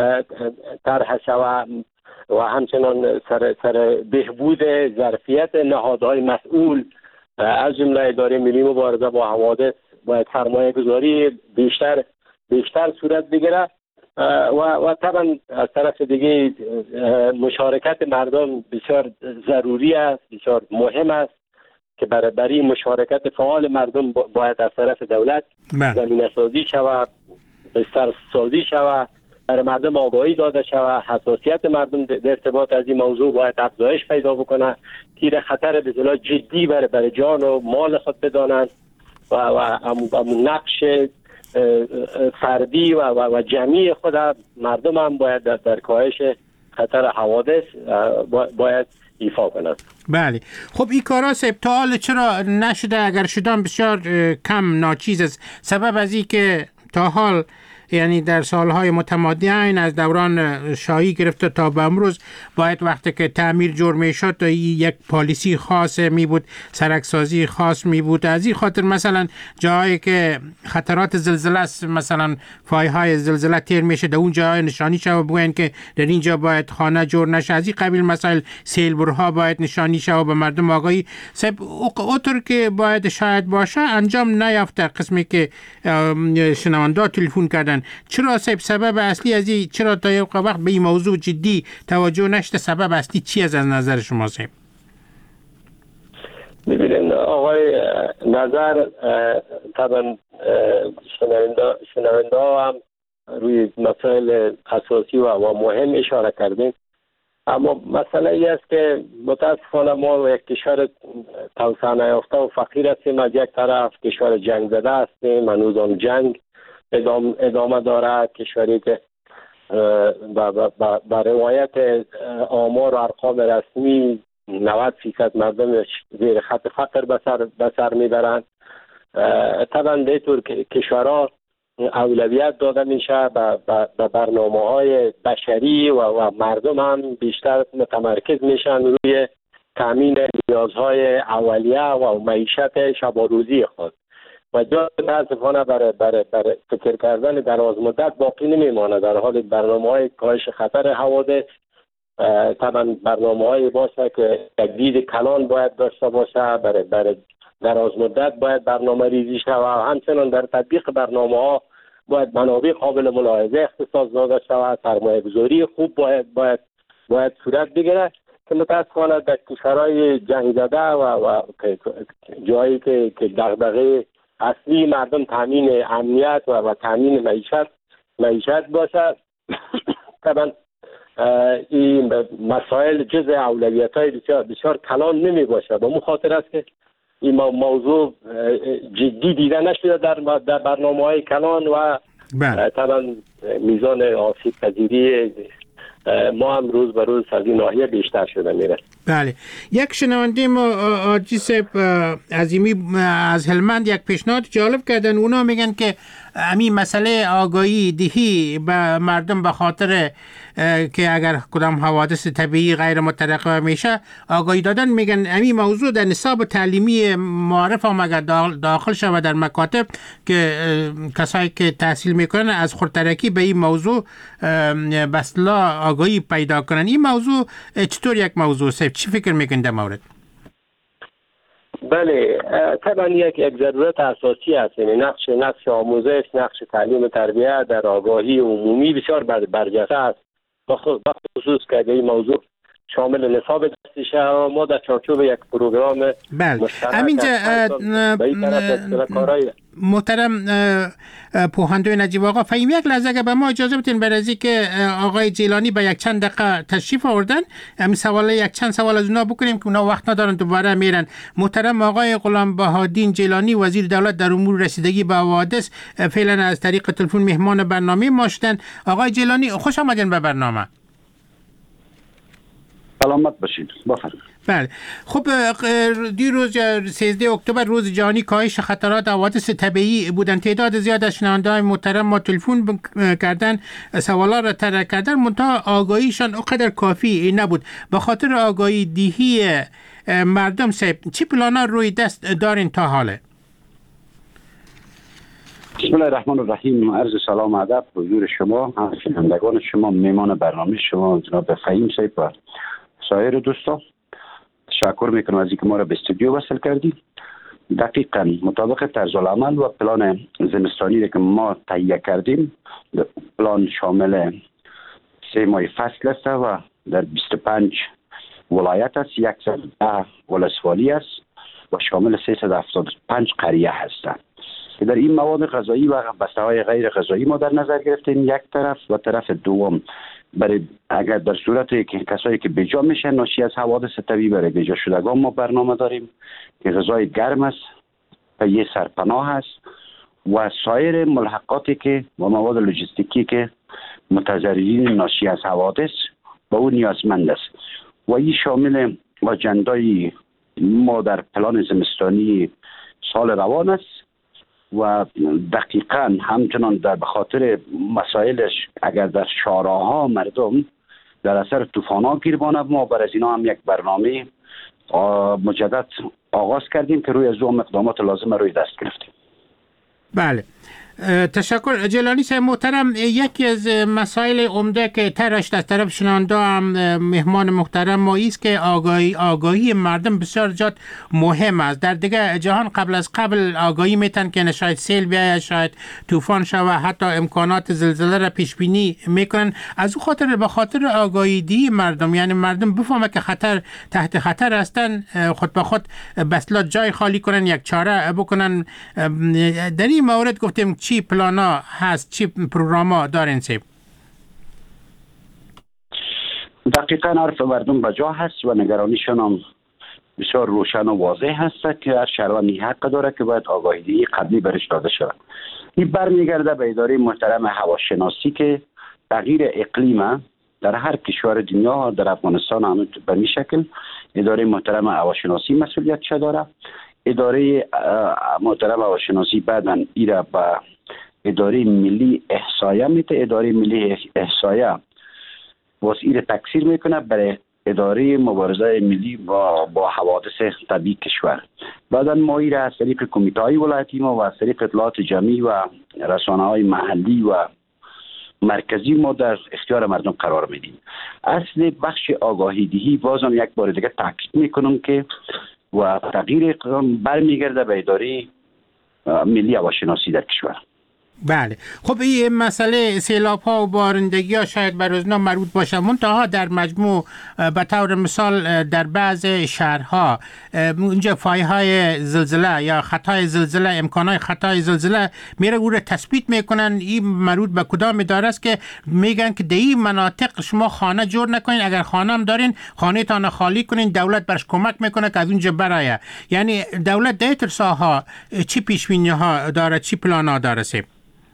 طرح شود و همچنان سر, سر بهبود ظرفیت نهادهای مسئول از جمله اداره ملی مبارزه با حوادث باید سرمایه گذاری بیشتر بیشتر صورت بگیره و و طبعا از طرف دیگه مشارکت مردم بسیار ضروری است، بسیار مهم است که برای برای مشارکت فعال مردم باید از طرف دولت زمینه سازی شود، بستر سازی شود، برای مردم آگاهی داده شود، حساسیت مردم در ارتباط از این موضوع باید افزایش پیدا بکنه، تیر خطر به اصطلاح جدی برای برای جان و مال خود بدانند و و همون نقش فردی و, و, و جمعی خود مردم هم باید در, در کاهش خطر حوادث باید ایفا کنند. بله، خب این کارا سب تا حال چرا نشده؟ اگر شدن بسیار کم ناچیز است. سبب از این که تا حال یعنی در سالهای متمادی از دوران شاهی گرفته تا به امروز باید وقتی که تعمیر جور می شد یک پالیسی خاص می بود، سرکسازی خاص می بود. از این خاطر مثلا جایی که خطرات زلزله است، مثلا فای های زلزله تیر میشه در اون جای نشانی شود بگوین که در اینجا باید خانه جور نشه. از این قبیل مسائل سیلبرها باید نشانی شود به مردم آگاهی. سب اوتر که باید شاید باشه انجام نیافته. قسمی که شنونده تلفن کردن چرا سب سبب اصلی از این، چرا تا یک وقت به این موضوع جدی توجه نشده؟ سبب اصلی چی از نظر شما سب؟ ببینید آقای نظر، طبعا شنونده شنونده هم روی مسائل اساسی و مهم اشاره کردیم، اما مسئله ای است که متاسفانه ما یک کشور توسعه نیافته و فقیر هستیم، از یک طرف کشور جنگ زده هستیم، هنوز آن جنگ ادامه, ادامه دارد، کشوری که با روایت آمار و ارقام رسمی نود فیصد مردم زیر خط فقر به سر میبرند. طبعا به طور کشورها اولویت داده میشه به برنامه های بشری و, و مردم هم بیشتر متمرکز میشن روی تامین نیازهای اولیه و معیشت شب و روزی خود و جا متاسفانه برای برای برای فکر کردن دراز مدت باقی نمیمانه. در حال برنامه‌های کاهش خطر حوادث طبعا برنامه‌های باشه که تجدید کلان باید داشته باشه، برای برای دراز مدت باید برنامه ریزی شود و همچنان در تطبیق برنامه‌ها باید منابع قابل ملاحظه اختصاص داده شود، سرمایه‌گذاری خوب باید باید باید صورت بگیره که متاسفانه در کشورهای جنگ زده و, و جایی که که دغدغه اصلی مردم تامین امنیت و, و تامین معیشت معیشت باشد. طبعا این مسائل جزء اولویت‌های بسیار بسیار کلان نمی باشه. به خاطر است که این موضوع جدی دیده نشده در در برنامه‌های کلان و طبعا میزان آسیب پذیری ما هم روز به روز از این ناحیه بیشتر شده میره. بله، یک شنونده ما آجی صاحب عظیمی از هلمند یک پیشنهاد جالب کردن. اونا میگن که همین مسئله آگاهی دهی به مردم به خاطر که اگر کدام حوادث طبیعی غیر مترقبه میشه آگاهی دادن، میگن همین موضوع در نصاب تعلیمی معارف هم اگر داخل شود در مکاتب که کسایی که تحصیل میکنن از خودترکی به این موضوع به اصطلاح آگاهی پیدا کنن. این موضوع چطور یک موضوع صاحب چی فکر میکنید در مورد؟ بله، طبعا یک یک ضرورت اساسی است. یعنی نقش نقش آموزش، نقش تعلیم و تربیت در آگاهی عمومی بسیار بر برجسته است. بخصوص که این موضوع شامل نصاب دستشه و ما در چارچوب یک پروگرام مشترک همینجا محترم پوهندوی نجیب آقا فهیم یک لحظه اگر به ما اجازه بدین برای که آقای جیلانی به یک چند دقیقه تشریف آوردن همین سوال یک چند سوال از اونا بکنیم که اونا وقت ندارن دوباره میرن. محترم آقای غلام بهادین جیلانی وزیر دولت در امور رسیدگی به حوادث فعلا از طریق تلفن مهمان برنامه ما شدن. آقای جیلانی خوش آمدین به برنامه. سلامت باشید. بفرمایید. بله، خب دیروز سیزده اکتبر روز جهانی کاهش خطرات حوادث طبیعی بودن. تعداد زیاد از شنونده‌های محترم ما تلفن کردن، سوالا را طرح کردن، منتها آگاهیشان اونقدر کافی نبود. به خاطر آگاهی دهی مردم صاحب چی پلانا روی دست دارین تا حاله؟ بسم الله الرحمن الرحیم. عرض سلام و ادب حضور شما، هم شنوندگان شما، میمان برنامه شما جناب فهیم صاحب و سایر دوستان. تشکر میکنم از اینکه ما را به استودیو وصل کردید. دقیقاً مطابق طرز العمل و پلان زمستانی که ما تهیه کردیم، پلان شامل سه ماه فصل است و در بیست و پنج ولایت است، صد و ده ولسوالی است و شامل سیصد و هفتاد و پنج قریه هستند که در این مواد غذایی و بسته‌های غیر غذایی ما در نظر گرفتیم یک طرف و طرف دوم برای اگر در صورتی که کسایی که بیجا میشن ناشی از حوادث طبیعی برای بیجا شدگان ما برنامه داریم که غذای گرم است و یه سرپناه است و سایر ملحقاتی که و مواد لوجستیکی که متضررین ناشی از حوادث به اون نیازمند است و این شامل اجندای ما در پلان زمستانی سال روان است و دقیقاً همچنان در بخاطر مسائلش اگر در شارع‌ها مردم در اثر طوفان‌ها گیربانه ما بر از اینا هم یک برنامه مجدد آغاز کردیم که روی از اون اقدامات لازم روی دست گرفتیم. بله، تشکر. جیلانی صاحب محترم، یکی از مسائل عمده که طرحش از طرف شنونده هم مهمان محترم ما است که آگاهی آگاهی مردم بسیار جات مهم است. در دیگه جهان قبل از قبل آگاهی میتن که شاید سیل بیاید، شاید طوفان شود، حتی امکانات زلزله را پیش بینی میکنن. از اون خاطر به خاطر آگاهی دی مردم، یعنی مردم بفهمه که خطر تحت خطر هستن، خود به خود بسلا جای خالی کنن، یک چاره بکنن. در این مورد گفتیم چی پلانا هست، چی پروگراما دارین سیب؟ دقیقاً حرف مردم بجا هست و نگرانیشان هم بسیار روشن و واضح هست که هر شهروندی حق داره که باید آگاهی قبلی برش داده شود. این برمیگرده به اداره محترم هواشناسی که تغییر اقلیم در هر کشور دنیا، در افغانستان هم به این شکل اداره محترم هواشناسی مسئولیت داره. اداره محترم هواشناسی بعداً ایره به اداره ملی احصایه میته. اداره ملی احصایه واسه ایره تکثیر میکنه برای اداره مبارزه ملی با با حوادث طبیعی کشور. بعدا ما این از طریق کمیته های ولایتی ما و از طریق اطلاعات جمعی و رسانه های محلی و مرکزی ما در اختیار مردم قرار میدیم. اصل بخش آگاهی دهی بازم یک بار دیگه تاکید میکنم که و تغییر برمیگرده به اداره ملی هواشناسی در کشور. بله، خب این مسئله سیلاب ها و بارندگی ها شاید بر روزنا مربوط باشه، منتها در مجموع به طور مثال در بعض شهرها اونجا فایه های زلزله یا خطای زلزله، امکانات خطای زلزله میره او را تثبیت میکنن. این مربوط به کدام اداره است که میگن که در این مناطق شما خانه جور نکنین، اگر خانه هم دارین خانه تان خالی کنین، دولت برش کمک میکنه که از اونجا برایه. یعنی دولت در این ساحه چی پیش بینی ها داره، چی پلان ها داره؟ سیب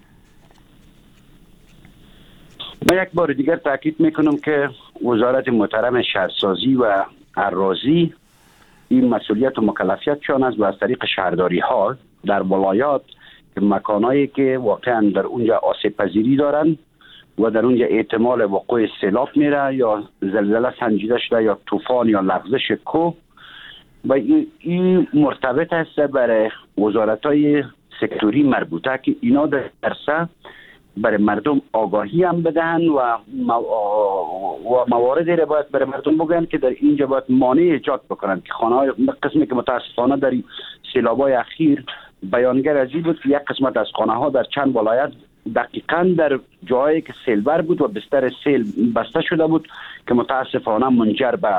من یک بار دیگر تاکید میکنم که وزارت محترم شهرسازی و اراضی این مسئولیت و مکلفیتشان است و از طریق شهرداری ها در ولایات که مکانایی که واقعا در اونجا آسیب پذیری دارن و در اونجا احتمال وقوع سیلاب میره یا زلزله سنجیده شده یا طوفان یا لغزش کوه و این مرتبط است برای وزارت های سکتوری مربوطه که اینا در درسه برای مردم آگاهی هم بدن و و مواردی را باید برای مردم بگن که در اینجا باید مانع ایجاد بکنن که خانه های قسمی که متاسفانه در سیلاب‌های اخیر بیانگر از این بود که یک قسمت از خانه ها در چند ولایت دقیقاً در جایی که سیلبر بود و بستر سیل بسته شده بود که متاسفانه منجر به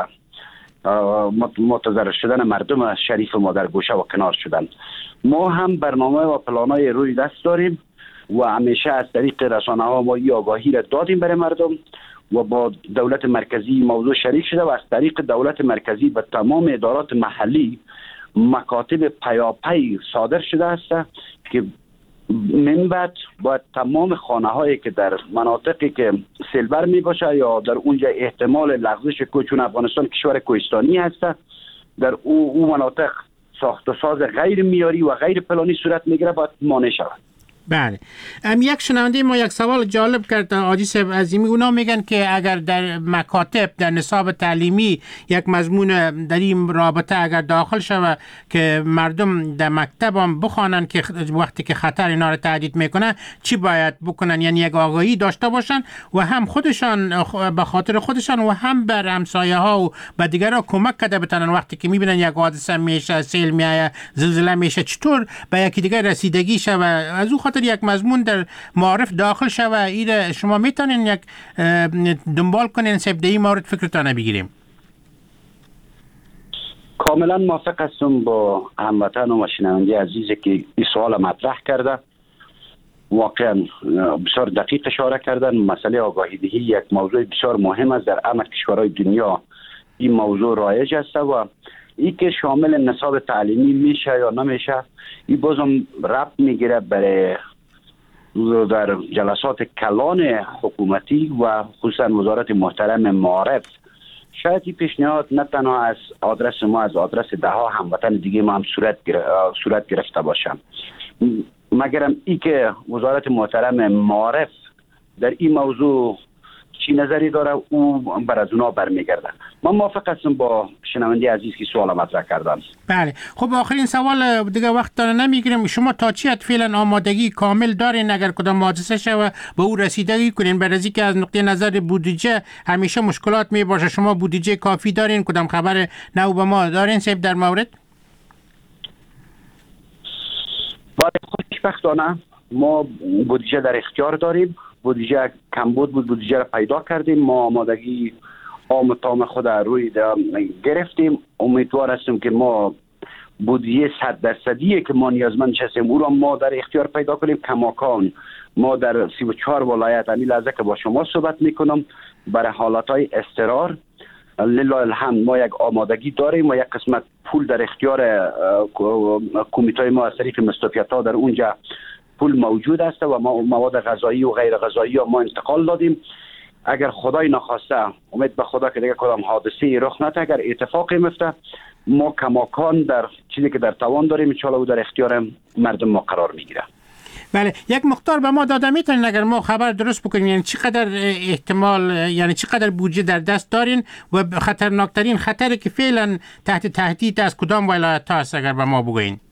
متضرر شدن مردم شریف ما در گوشه و کنار شدن. ما هم برنامه و پلانای روی دست داریم و همیشه از طریق رسانه ها ما این آگاهی را دادیم برای مردم و با دولت مرکزی موضوع شریک شده و از طریق دولت مرکزی به تمام ادارات محلی مکاتب پیاپی صادر شده است که من بعد باید تمام خانه هایی که در مناطقی که سیلبر می باشه یا در اونجا احتمال لغزش کوه، چون افغانستان کشور کوهستانی هست، در او, او مناطق ساخت و ساز غیر معیاری و غیر پلانی صورت میگیره باید مانع شود. بله. ام یک شنونده ما یک سوال جالب کرد حاجی صاحب عظیمی، اونا میگن که اگر در مکاتب در نصاب تعلیمی یک مضمون در این رابطه اگر داخل شود که مردم در مکتب هم بخوانن که وقتی که خطر اینا رو تهدید میکنه چی باید بکنن، یعنی یک آگاهی داشته باشن و هم خودشان به خاطر خودشان و هم بر همسایه ها و به دیگران کمک کرده بتونن وقتی که میبینن یک حادثه میشه، سیل میایه، زلزله میشه، چطور به یکی دیگر رسیدگی شود. از اون خاطر یک مضمون در معارف داخل شوه. این شما میتونین یک دنبال کنین سبده این مورد فکرتانه بگیریم. کاملا موافق هستم با هموطن و شنونده عزیزی که این سوال مطرح کرده. واقعا بسیار دقیق اشاره کردن. مسئله آگاهی دهی یک موضوع بسیار مهم است در همه کشورهای دنیا. این موضوع رایج است و این که شامل نصاب تعلیمی میشه یا نمیشه این بازم ربط میگیره برای در جلسات کلان حکومتی و خصوصا وزارت محترم معارف. شاید این پیشنهاد نه تنها از آدرس ما، از آدرس ده ها هموطن دیگه ما هم صورت صورت گرفته باشم، مگرم ای که وزارت محترم معارف در این موضوع چی نظری داره او بر از اونا برمیگرده. من موافق هستم با شنونده عزیز که سوال مطرح کردن. بله. خب آخرین سوال دیگه وقت داره نمیگیریم. شما تا چی حد فعلا آمادگی کامل دارین اگر کدام حادثه شوه به او رسیدگی کنین؟ برای اینکه از نقطه نظر بودجه همیشه مشکلات می باشه. شما بودجه کافی دارین؟ کدام خبر نو به ما دارین سیب در مورد؟ باید خوشبختانه ما بودجه در اختیار داریم. بودجه کمبود بود، بودجه را پیدا کردیم. ما آمادگی آم تام خود روی گرفتیم. امیدوار هستیم که ما بودجه صد درصدی که ما نیازمند هستیم او را ما در اختیار پیدا کنیم. کماکان ما در سی و چهار ولایت همین لحظه که با شما صحبت میکنم برای حالتهای اضطرار لله الحمد ما یک آمادگی داریم و یک قسمت پول در اختیار کمیته ما از طریق مستوفیت ها در اونجا پول موجود است و ما مواد غذایی و غیر غذایی ها ما انتقال دادیم. اگر خدای نخواسته، امید به خدا که دیگه کدام حادثه رخ نده، اگر اتفاقی میفته ما کماکان در چیزی که در توان داریم ان شاء الله در اختیار مردم ما قرار میگیره. بله، یک مقدار به ما داده میتونین اگر ما خبر درست بکنیم، یعنی چقدر احتمال، یعنی چقدر بودجه در دست دارین و خطرناکترین خطری که فعلا تحت تهدید از کدام ولایت ها است اگر به ما بگوین؟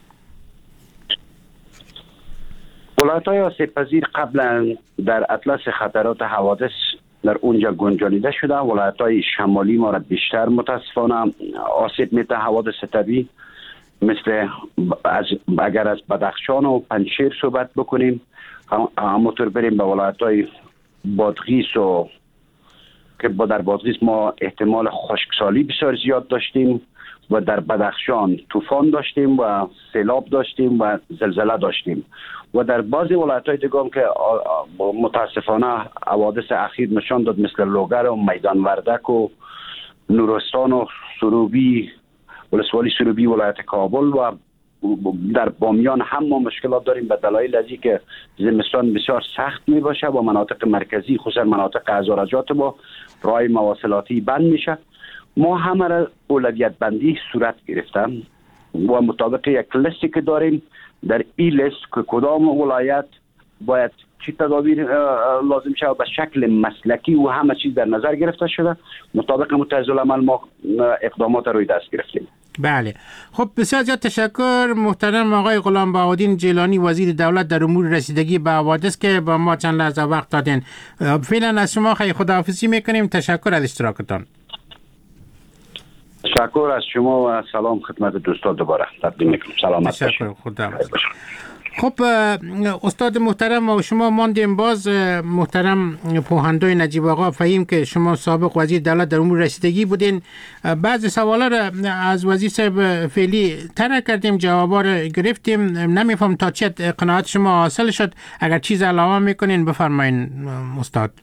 ولایت های آسیب پذیر قبلا در اطلس خطرات حوادث در اونجا گنجانیده شده. ولایت های شمالی ما را بیشتر متاسفانه آسیب میده حوادث طبیعی، مثل از اگر از بدخشان و پنجشیر صحبت بکنیم، همونطور بریم به ولایت های بادغیس و که با در بادغیس ما احتمال خشکسالی بسیار زیاد داشتیم و در بدخشان طوفان داشتیم و سیلاب داشتیم و زلزله داشتیم و در بعضی ولایت‌های دیگه هم که متاسفانه حوادث اخیر نشان داد، مثل لوگر و میدان وردک و نورستان و سروبی، ولسوالی سروبی ولایت کابل و در بامیان هم ما مشکلات داریم به دلایل ازی که زمستان بسیار سخت می باشه و مناطق مرکزی خصوصا مناطق هزارجات با راه مواصلاتی بند میشه. ما همه را اولویت بندی صورت گرفتم و مطابق یک لیستی که داریم، در این لیست که کدام ولایت باید چی تدابیر لازم شود به شکل مسلکی و همه چیز در نظر گرفته شده، مطابق متعزل عمل ما اقدامات روی دست گرفتیم. بله، خب بسیار زیاد تشکر محترم آقای غلام بهاءالدین جیلانی، وزیر دولت در امور رسیدگی به حوادث که با ما چند لحظه وقت دادین. فعلا از شما خیلی خداحافظی میکنیم. تشکر از اشتراکتان. تشکر از شما و سلام خدمت دوستان دوباره تقدیم میکنم. سلامت باشید. تشکر، خدا حافظ. خب استاد محترم و شما ماندیم باز. محترم پوهندوی نجیب آقا فهیم که شما سابق وزیر دولت در امور رسیدگی بودین، بعضی سوالا را از وزیر صاحب فعلی طرح کردیم، جوابا را گرفتیم. نمیفهم تا چه قناعت شما حاصل شد. اگر چیز علاوه میکنین بفرمایین استاد.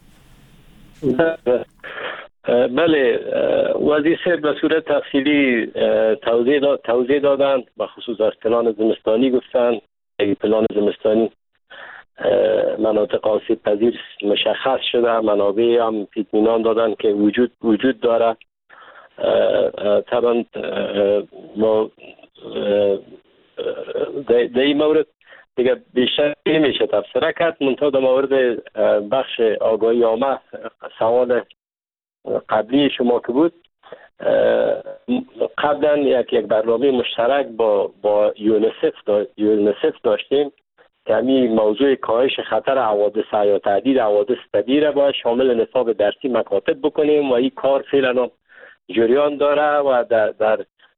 بله، وزیر صاحب به صورت تفصیلی توضیح داد توضیح دادند، به خصوص از پلان زمستانی گفتن. پلان زمستانی مناطق آسیب پذیر مشخص شده، منابع هم اطمینان دادن که وجود وجود داره. طبعا ما در این مورد دیگه بیشتر نمیشه تفسیر کرد، منتها در مورد بخش آگاهی عامه سوال قبلی شما که بود، قبلا یک یک برنامه مشترک با با یونیسف دا یونیسف داشتیم که همین موضوع کاهش خطر حوادث یا تهدید حوادث طبیعی را باید شامل نصاب درسی مکاتب بکنیم و این کار فعلا جریان داره و در, در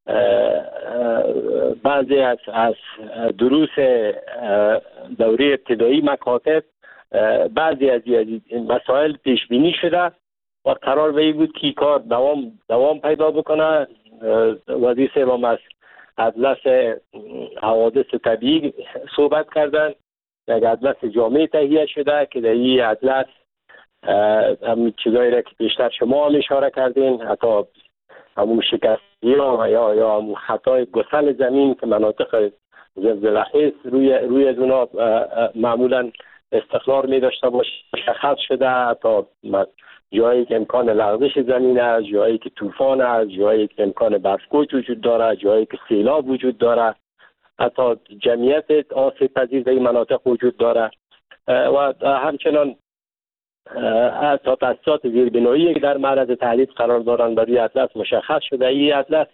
بعضی از از دروس دوره ابتدایی مکاتب بعضی از مسائل پیش بینی شده و قرار به این بود که کار دوام دوام پیدا بکنه. وزیر صاحب از اطلس حوادث طبیعی صحبت کردن، یک اطلس جامع تهیه شده که در این اطلس همین چیزایی را که بیشتر شما هم اشاره کردین، حتی همون شکستی ها یا یا همون خطای گسل زمین که مناطق زلزله‌خیز روی روی دونا معمولا استقرار می داشته باشه مشخص شده، حتی جایی که امکان لغزش زمین است، جایی که طوفان است، جایی که امکان برف‌کوچ وجود داره، جایی که سیلاب وجود داره، حتی جمعیت آسیب پذیر در این مناطق وجود داره و همچنان حتی تاسیسات زیربنایی که در معرض تهدید قرار دارند بر روی اطلس مشخص شده. این اطلس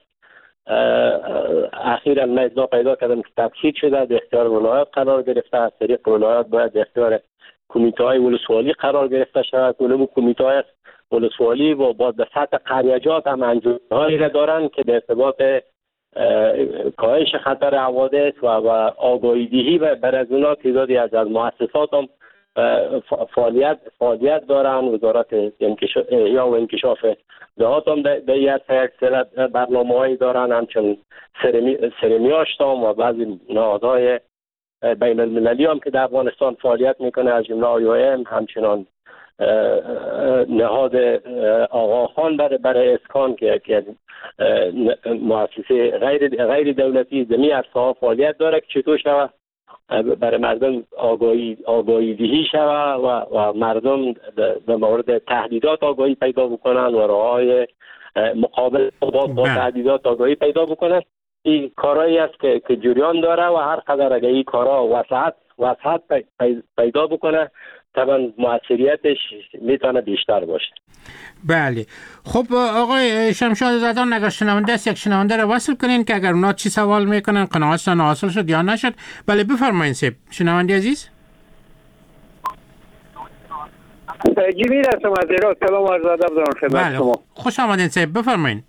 اخیراً من اطلاع پیدا کردم که تفصیل شده، در اختیار ولایات قرار گرفته. از طریق ولایات باید در اختیار کمیته های ولسوالی قرار گرفته شود. اونم کمیته های ولسوالی و با به سطح قریجات هم انجمن‌هایی را دارند که به ارتباط کاهش خطر حوادث و آگاهی دهی و بر از اونا تعدادی از مؤسسات هم فعالیت فعالیت دارن. وزارت احیا و انکشاف دهات هم در یک سری برنامه‌هایی دارن، همچنین سرمیاشت هم و بعضی نهادهای بین المللی هم که در افغانستان فعالیت میکنه، از جمله آی او ام، همچنان نهاد آقا خان برای برای اسکان که که مؤسسه غیر غیر دولتی زمین ارسا فعالیت داره که چطور شود برای مردم آگاهی آگاهی دهی شود و و مردم در مورد تهدیدات آگاهی پیدا بکنن و راههای مقابله با با تهدیدات آگاهی پیدا بکنن. این کارهایی است که که جریان داره و هر قدر اگه این کارها وسعت وسعت پیدا بکنه طبعا موثریتش میتونه بیشتر باشه. بله. خب آقای شمشاد زدان، اگر شنونده است یک شنونده رو وصل کنین که اگر اونا چی سوال میکنن قناعتشان حاصل شد یا نشد. بله بفرمایید سیب شنونده عزیز. جمیل هستم از ایران. سلام عرض ادب دارم خدمت شما. خوش آمدین سیب بفرمایید.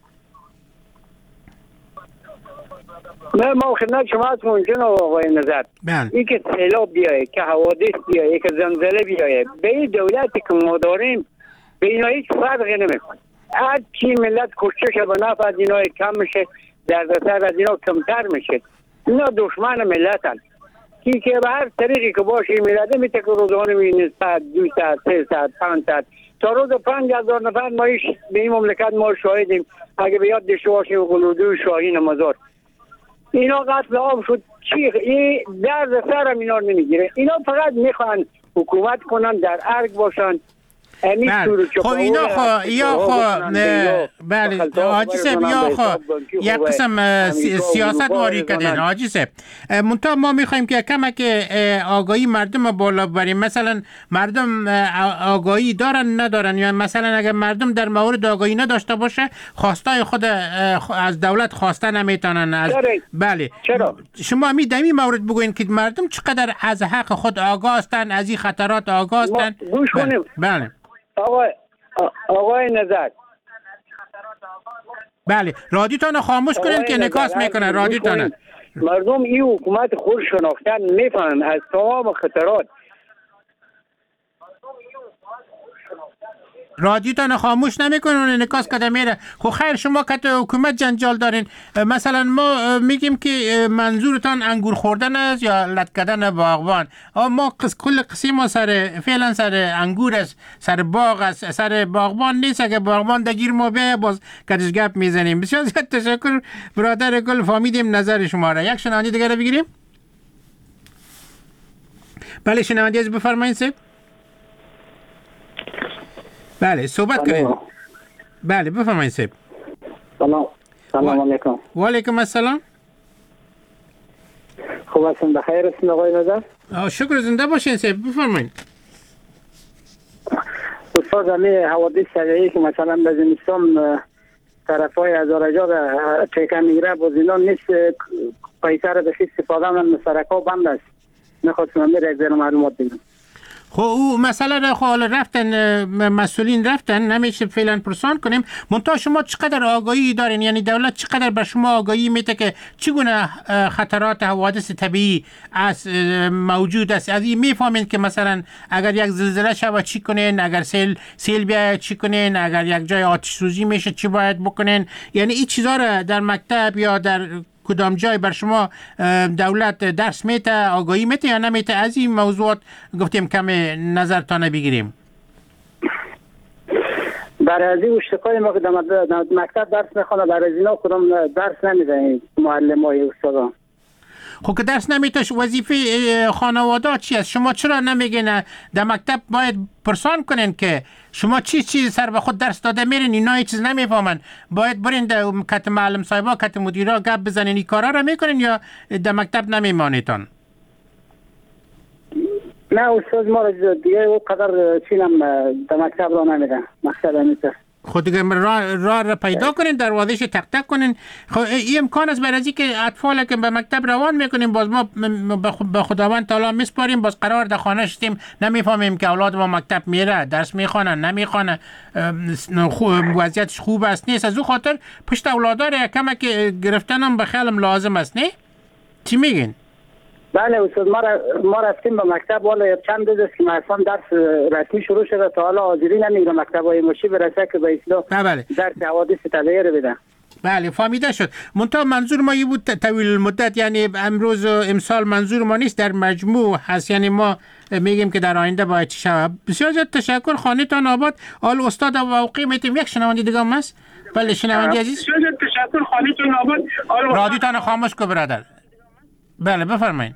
نه ما خدمت شما هستم جناب آقای نظر. بله. این که سیلاب بیایه که حوادث بیایه که زلزله بیایه به این دولتی که ما داریم به اینا هیچ فرقی نمیکنه. هر چی ملت کشته شه به نفع از اینا کم میشه، دردسر از اینا کمتر میشه. اینا دشمن ملتن کی که به هر طریقی که باشه این ملت میته که روزانه میبینید صد دو صد سه صد پنج صد تا روز پنج هزار نفر ما به این مملکت ما شاهدیم. اگه به یاد داشته باشیم قلودوی شاهین مزار اینا قتل عام شد. چی این درد سر هم اینا نمیگیره. اینا فقط میخوان حکومت کنن در ارگ باشن. بله. خب اینا خو یا خو بله حاجی صاحب یا خو یک قسم سیاست واری کردن حاجی صاحب. منتها ما میخوایم که کمک آگاهی مردم بالا ببریم. مثلا مردم آگاهی دارن ندارن، یا مثلا اگر مردم در مورد آگاهی نداشته باشه خواستای خود از دولت خواسته نمیتونن از بله. چرا شما می دمی مورد بگوین که مردم چقدر از حق خود آگاه هستند، از این خطرات آگاه هستند. گوش کنیم. بله آقای آقای نظر بله رادیوتان خاموش کنین که نکاس میکنه رادیوتان. مردم این حکومت خود شناختن میفهمن از تمام خطرات. رادیوتان خاموش نمیکنن و نکاس کده میره. خب خیر شما که حکومت جنجال دارین، مثلا ما میگیم که منظورتان انگور خوردن است یا لط کردن باغبان. ما قص کل قسم ما سر فعلا سر انگور است، سر باغ است، سر باغبان نیست. اگه باغبان دگیر ما به باز کدش گپ میزنیم. بسیار زیاد تشکر برادر گل، فهمیدیم نظر شما را. یک شنونده دیگه بگیریم. بله شنونده از بفرمایید سه. بله صحبت کنید. بله بفرمایید سیب. سلام سلام علیکم. و علیکم السلام. خوب هستین؟ بخیر هستین آقای نظر؟ شکر زنده باشین سیب بفرمایید. استاد همی حوادث طبیعی که مثلا در زمستان طرفای هزارجا تکه میگیره باز اینا نیست پیسه را به استفاده من سرکا بند است. میخواستم همی را یک ذره معلومات بگم. خب او مسئله را خب رفتن مسئولین رفتن نمیشه فعلا پرسان کنیم. منتها شما چقدر آگاهی دارین؟ یعنی دولت چقدر بر شما آگاهی میده که چگونه خطرات حوادث طبیعی از موجود است؟ از این میفهمین که مثلا اگر یک زلزله شود چی کنین، اگر سیل سیل بیاید چی کنین، اگر یک جای آتش سوزی میشه چی باید بکنین؟ یعنی این چیزا را در مکتب یا در کدام جای بر شما دولت درس میته، آگاهی میته یا نمیته؟ از این موضوعات گفتیم کم نظرتان بگیریم. برای از این اشتقای ما که در مکتب درس میخوانه، برای از اینا کدام درس نمیده معلم های استادان. خب که درس نمیتش وظیفه خانواده چی است؟ شما چرا نمیگین در مکتب باید پرسان کنین که شما چی چی سر به خود درس داده میرین؟ اینا هیچ چیز نمیفهمن. باید برین در کت معلم صاحبا کت مدیرا گپ بزنین. این کارا را میکنین یا در مکتب نمیمانیتان؟ نه استاد ما را دیگه او قدر چینم در مکتب را نمیده. مکتب نمیده. خود دیگه راه را, را پیدا کنین، دروازهش تک تک کنین. خب این امکان است برای از اینکه اطفال که به مکتب روان میکنیم باز ما به خداوند تعالی میسپاریم، باز قرار در خانه شدیم نمیفهمیم که اولاد ما مکتب میره، درس میخوانن نمیخوانه، وضعیتش خوب است نیست. از او خاطر پشت اولادا را کمک گرفتنم به خیالم لازم است. نه چی میگین؟ بله استاد ما را ما رفتیم به مکتب، والا چند روز است که مثلا درس رسمی شروع شده تا حالا حاضری نمیگیره مکتبای مشی برسه که به اصلاح بله. درس حوادث طبیعی رو بدن. بله فهمیده شد. منتها منظور ما این بود طویل المدت، یعنی امروز و امسال منظور ما نیست، در مجموع هست. یعنی ما میگیم که در آینده باید چی شود. بسیار زیاد تشکر، خانه‌تان آباد. آل استاد واقعی میتیم. یک شنونده دیگه هم هست. بله شنونده عزیز. بسیار زیاد تشکر، خانه‌تان آباد. رادیوتان خاموش کن برادر. بله بفرمایید.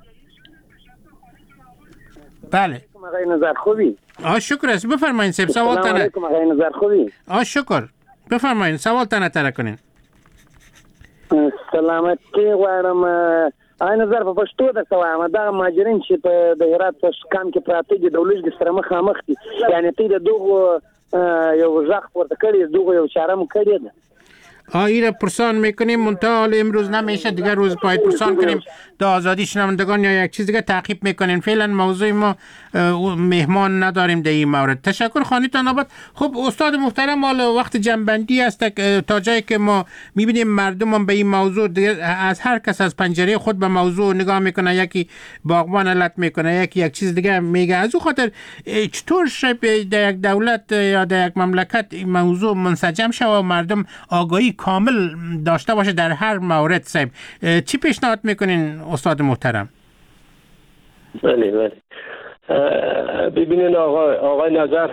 بله آقای نظر خوبی؟ آه شکر است. بفرمایید سب سوال تنه. علیکم آقای نظر خوبی؟ آه شکر. بفرمایید سوال تنه تره کنین. سلامتی غواړم آی نظر په پښتو درته وایم دا مهاجرین چې په د هرات په کام کې پراته دي د ولږ سره مخامخ دي یعنی تی د دغه یو ځخ ورته کړی دغه یو چاره مو کړی ده. آیره پرسان میکنیم منتها امروز نمیشه دیگر روز باید پرسان کنیم تا آزادی شنوندگان یا یک چیز دیگه تعقیب میکنین. فعلا موضوع ما مهمان نداریم در این مورد. تشکر خانیتان آباد. خب استاد محترم حالا وقت جنبندی است تا جایی که ما میبینیم مردم هم به این موضوع از هر کس از پنجره خود به موضوع نگاه میکنه، یکی باغبان علت میکنه، یکی یک چیز دیگه میگه. از اون خاطر چطور شب در یک دولت یا در یک مملکت این موضوع منسجم شود و مردم آگاهی کامل داشته باشه در هر مورد؟ صاحب چی پیشنهاد میکنین استاد محترم؟ بله بله ببینین آقای آقای نظر،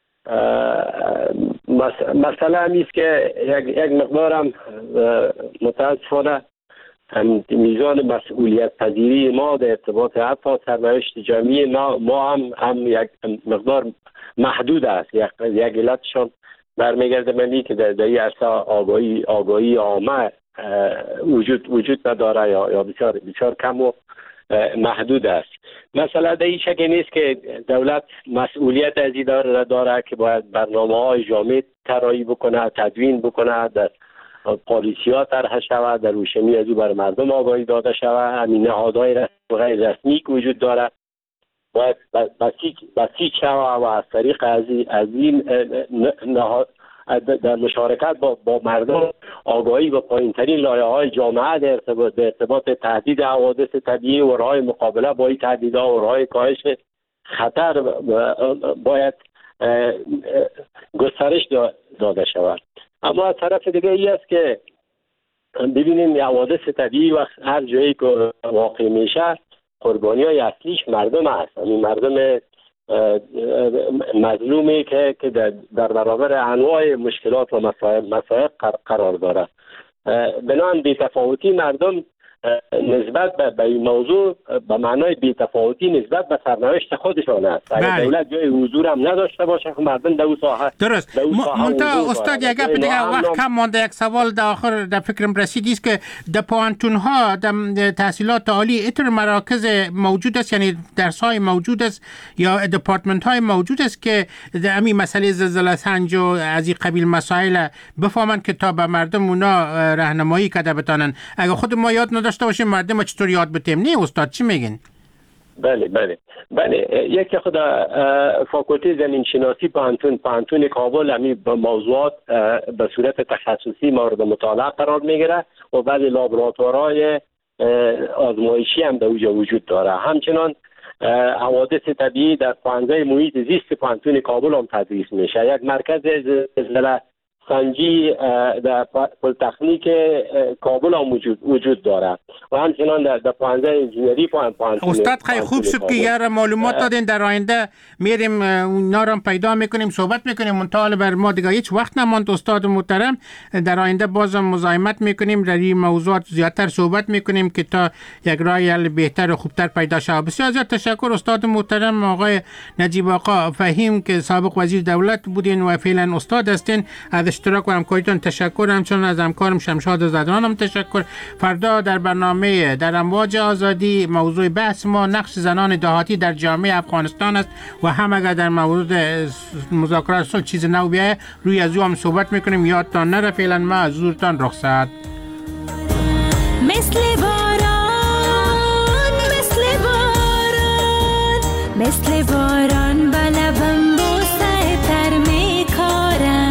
مسئله همیست که یک یک مقدارم متاسفانه میزان مسئولیت پذیری ما در ارتباط حتی سرنوشت جمعی ما ما هم هم یک مقدار محدود است. یک یک علتشون برمیگرده منی که در این عرصه آگاهی آگاهی عامه وجود وجود نداره یا یا بسیار بسیار کم و محدود است. مثلا در این شک نیست که دولت مسئولیت از این داره داره که باید برنامه‌های جامع طراحی بکنه، تدوین بکنه، در پالیسی‌ها طرح شود، در روشنی از او بر مردم آگاهی داده شود. همین نهادهای رسمی غیر رسمی که وجود داره باید بسیج شود و از طریق از این نهاد در مشارکت با, با مردم آگاهی و پایین‌ترین لایه‌های جامعه در ارتباط, در ارتباط تهدید حوادث طبیعی و راه مقابله با این تهدیدها و راه کاهش خطر باید گسترش داده شود. اما از طرف دیگه ای است که ببینیم حوادث طبیعی و هر جایی که واقع میشه قربانی های اصلیش مردم هست. این مردم مظلومی که که در برابر انواع مشکلات و مصائب قرار داره. بنابراین بی‌تفاوتی مردم نسبت به این موضوع به معنای بی‌تفاوتی نسبت به سرنوشت خودشان است. اگر دولت جای حضور هم نداشته باشه خب مردم در اون ساحه درست. منتها استاد یک گپ دیگه وقت کم مانده، یک سوال در آخر در فکرم رسیدی است که در پوهنتون ها در تحصیلات عالی اینطور مراکز موجود است، یعنی درس‌های موجود است یا دپارتمنت های موجود است که در همین مسئله زلزله سنج و از این قبیل مسائل بفهمن که تا به مردم اونا راهنمایی کرده بتانن. اگر خود ما یاد نداشته باشیم مردم چطور یاد بتیم؟ نه استاد چی میگین؟ بله بله بله یکی خود فاکولته زمین شناسی پانتون پانتون کابل همی به موضوعات به صورت تخصصی مورد مطالعه قرار میگیره و بعد لابراتوارهای آزمایشی هم در اونجا وجود داره. همچنان حوادث طبیعی در پانزه محیط زیست پانتون کابل هم تدریس میشه. یک مرکز زلزله سنجی در پلی‌تکنیک کابل هم وجود وجود داره و همچنان در در پانزه انجینری پانتون. استاد خیلی خوب شد که یار معلومات دادین. در آینده میریم اونا رو پیدا میکنیم صحبت میکنیم. منتها بر ما دیگه هیچ وقت نماند استاد محترم. در آینده بازم مزاحمت میکنیم در این موضوعات زیادتر صحبت میکنیم که تا یک راه حل بهتر و خوبتر پیدا شه. بسیار زیاد تشکر استاد محترم آقای نجیب آقا فهیم که سابق وزیر دولت بودین و فعلا استاد هستین. از اشتراک و همکاریتون تشکر. همچنان از همکارم شمشاد زدرانم تشکر. فردا در برنامه در امواج آزادی موضوع بحث ما نقش زنان دهاتی در جامعه افغانستان است و هم اگر در مورد مذاکرات صلح چیز نو بیایه روی از او هم صحبت میکنیم. یادتان نره. فعلا ما از حضورتان رخصت. مثل باران مثل باران مثل باران بلبم بوسه تر میکارن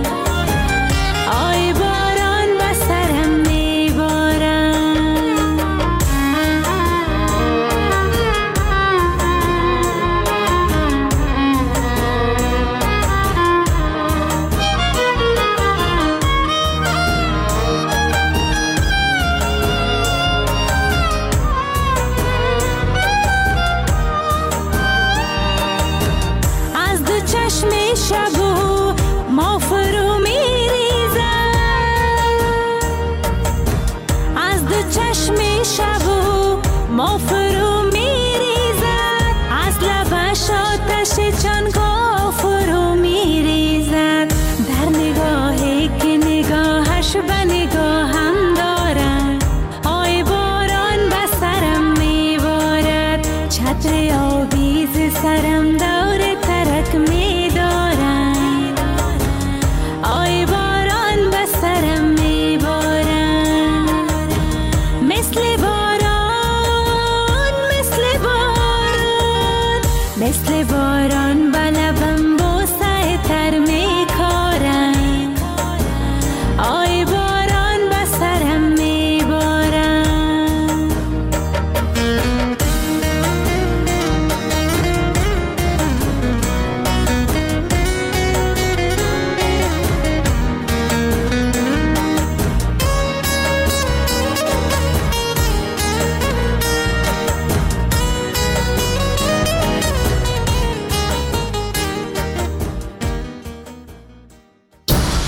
آی باران بسرم میبارن از دو چشم شبو ما فرو میریزم از دو چشم شبو ما فرو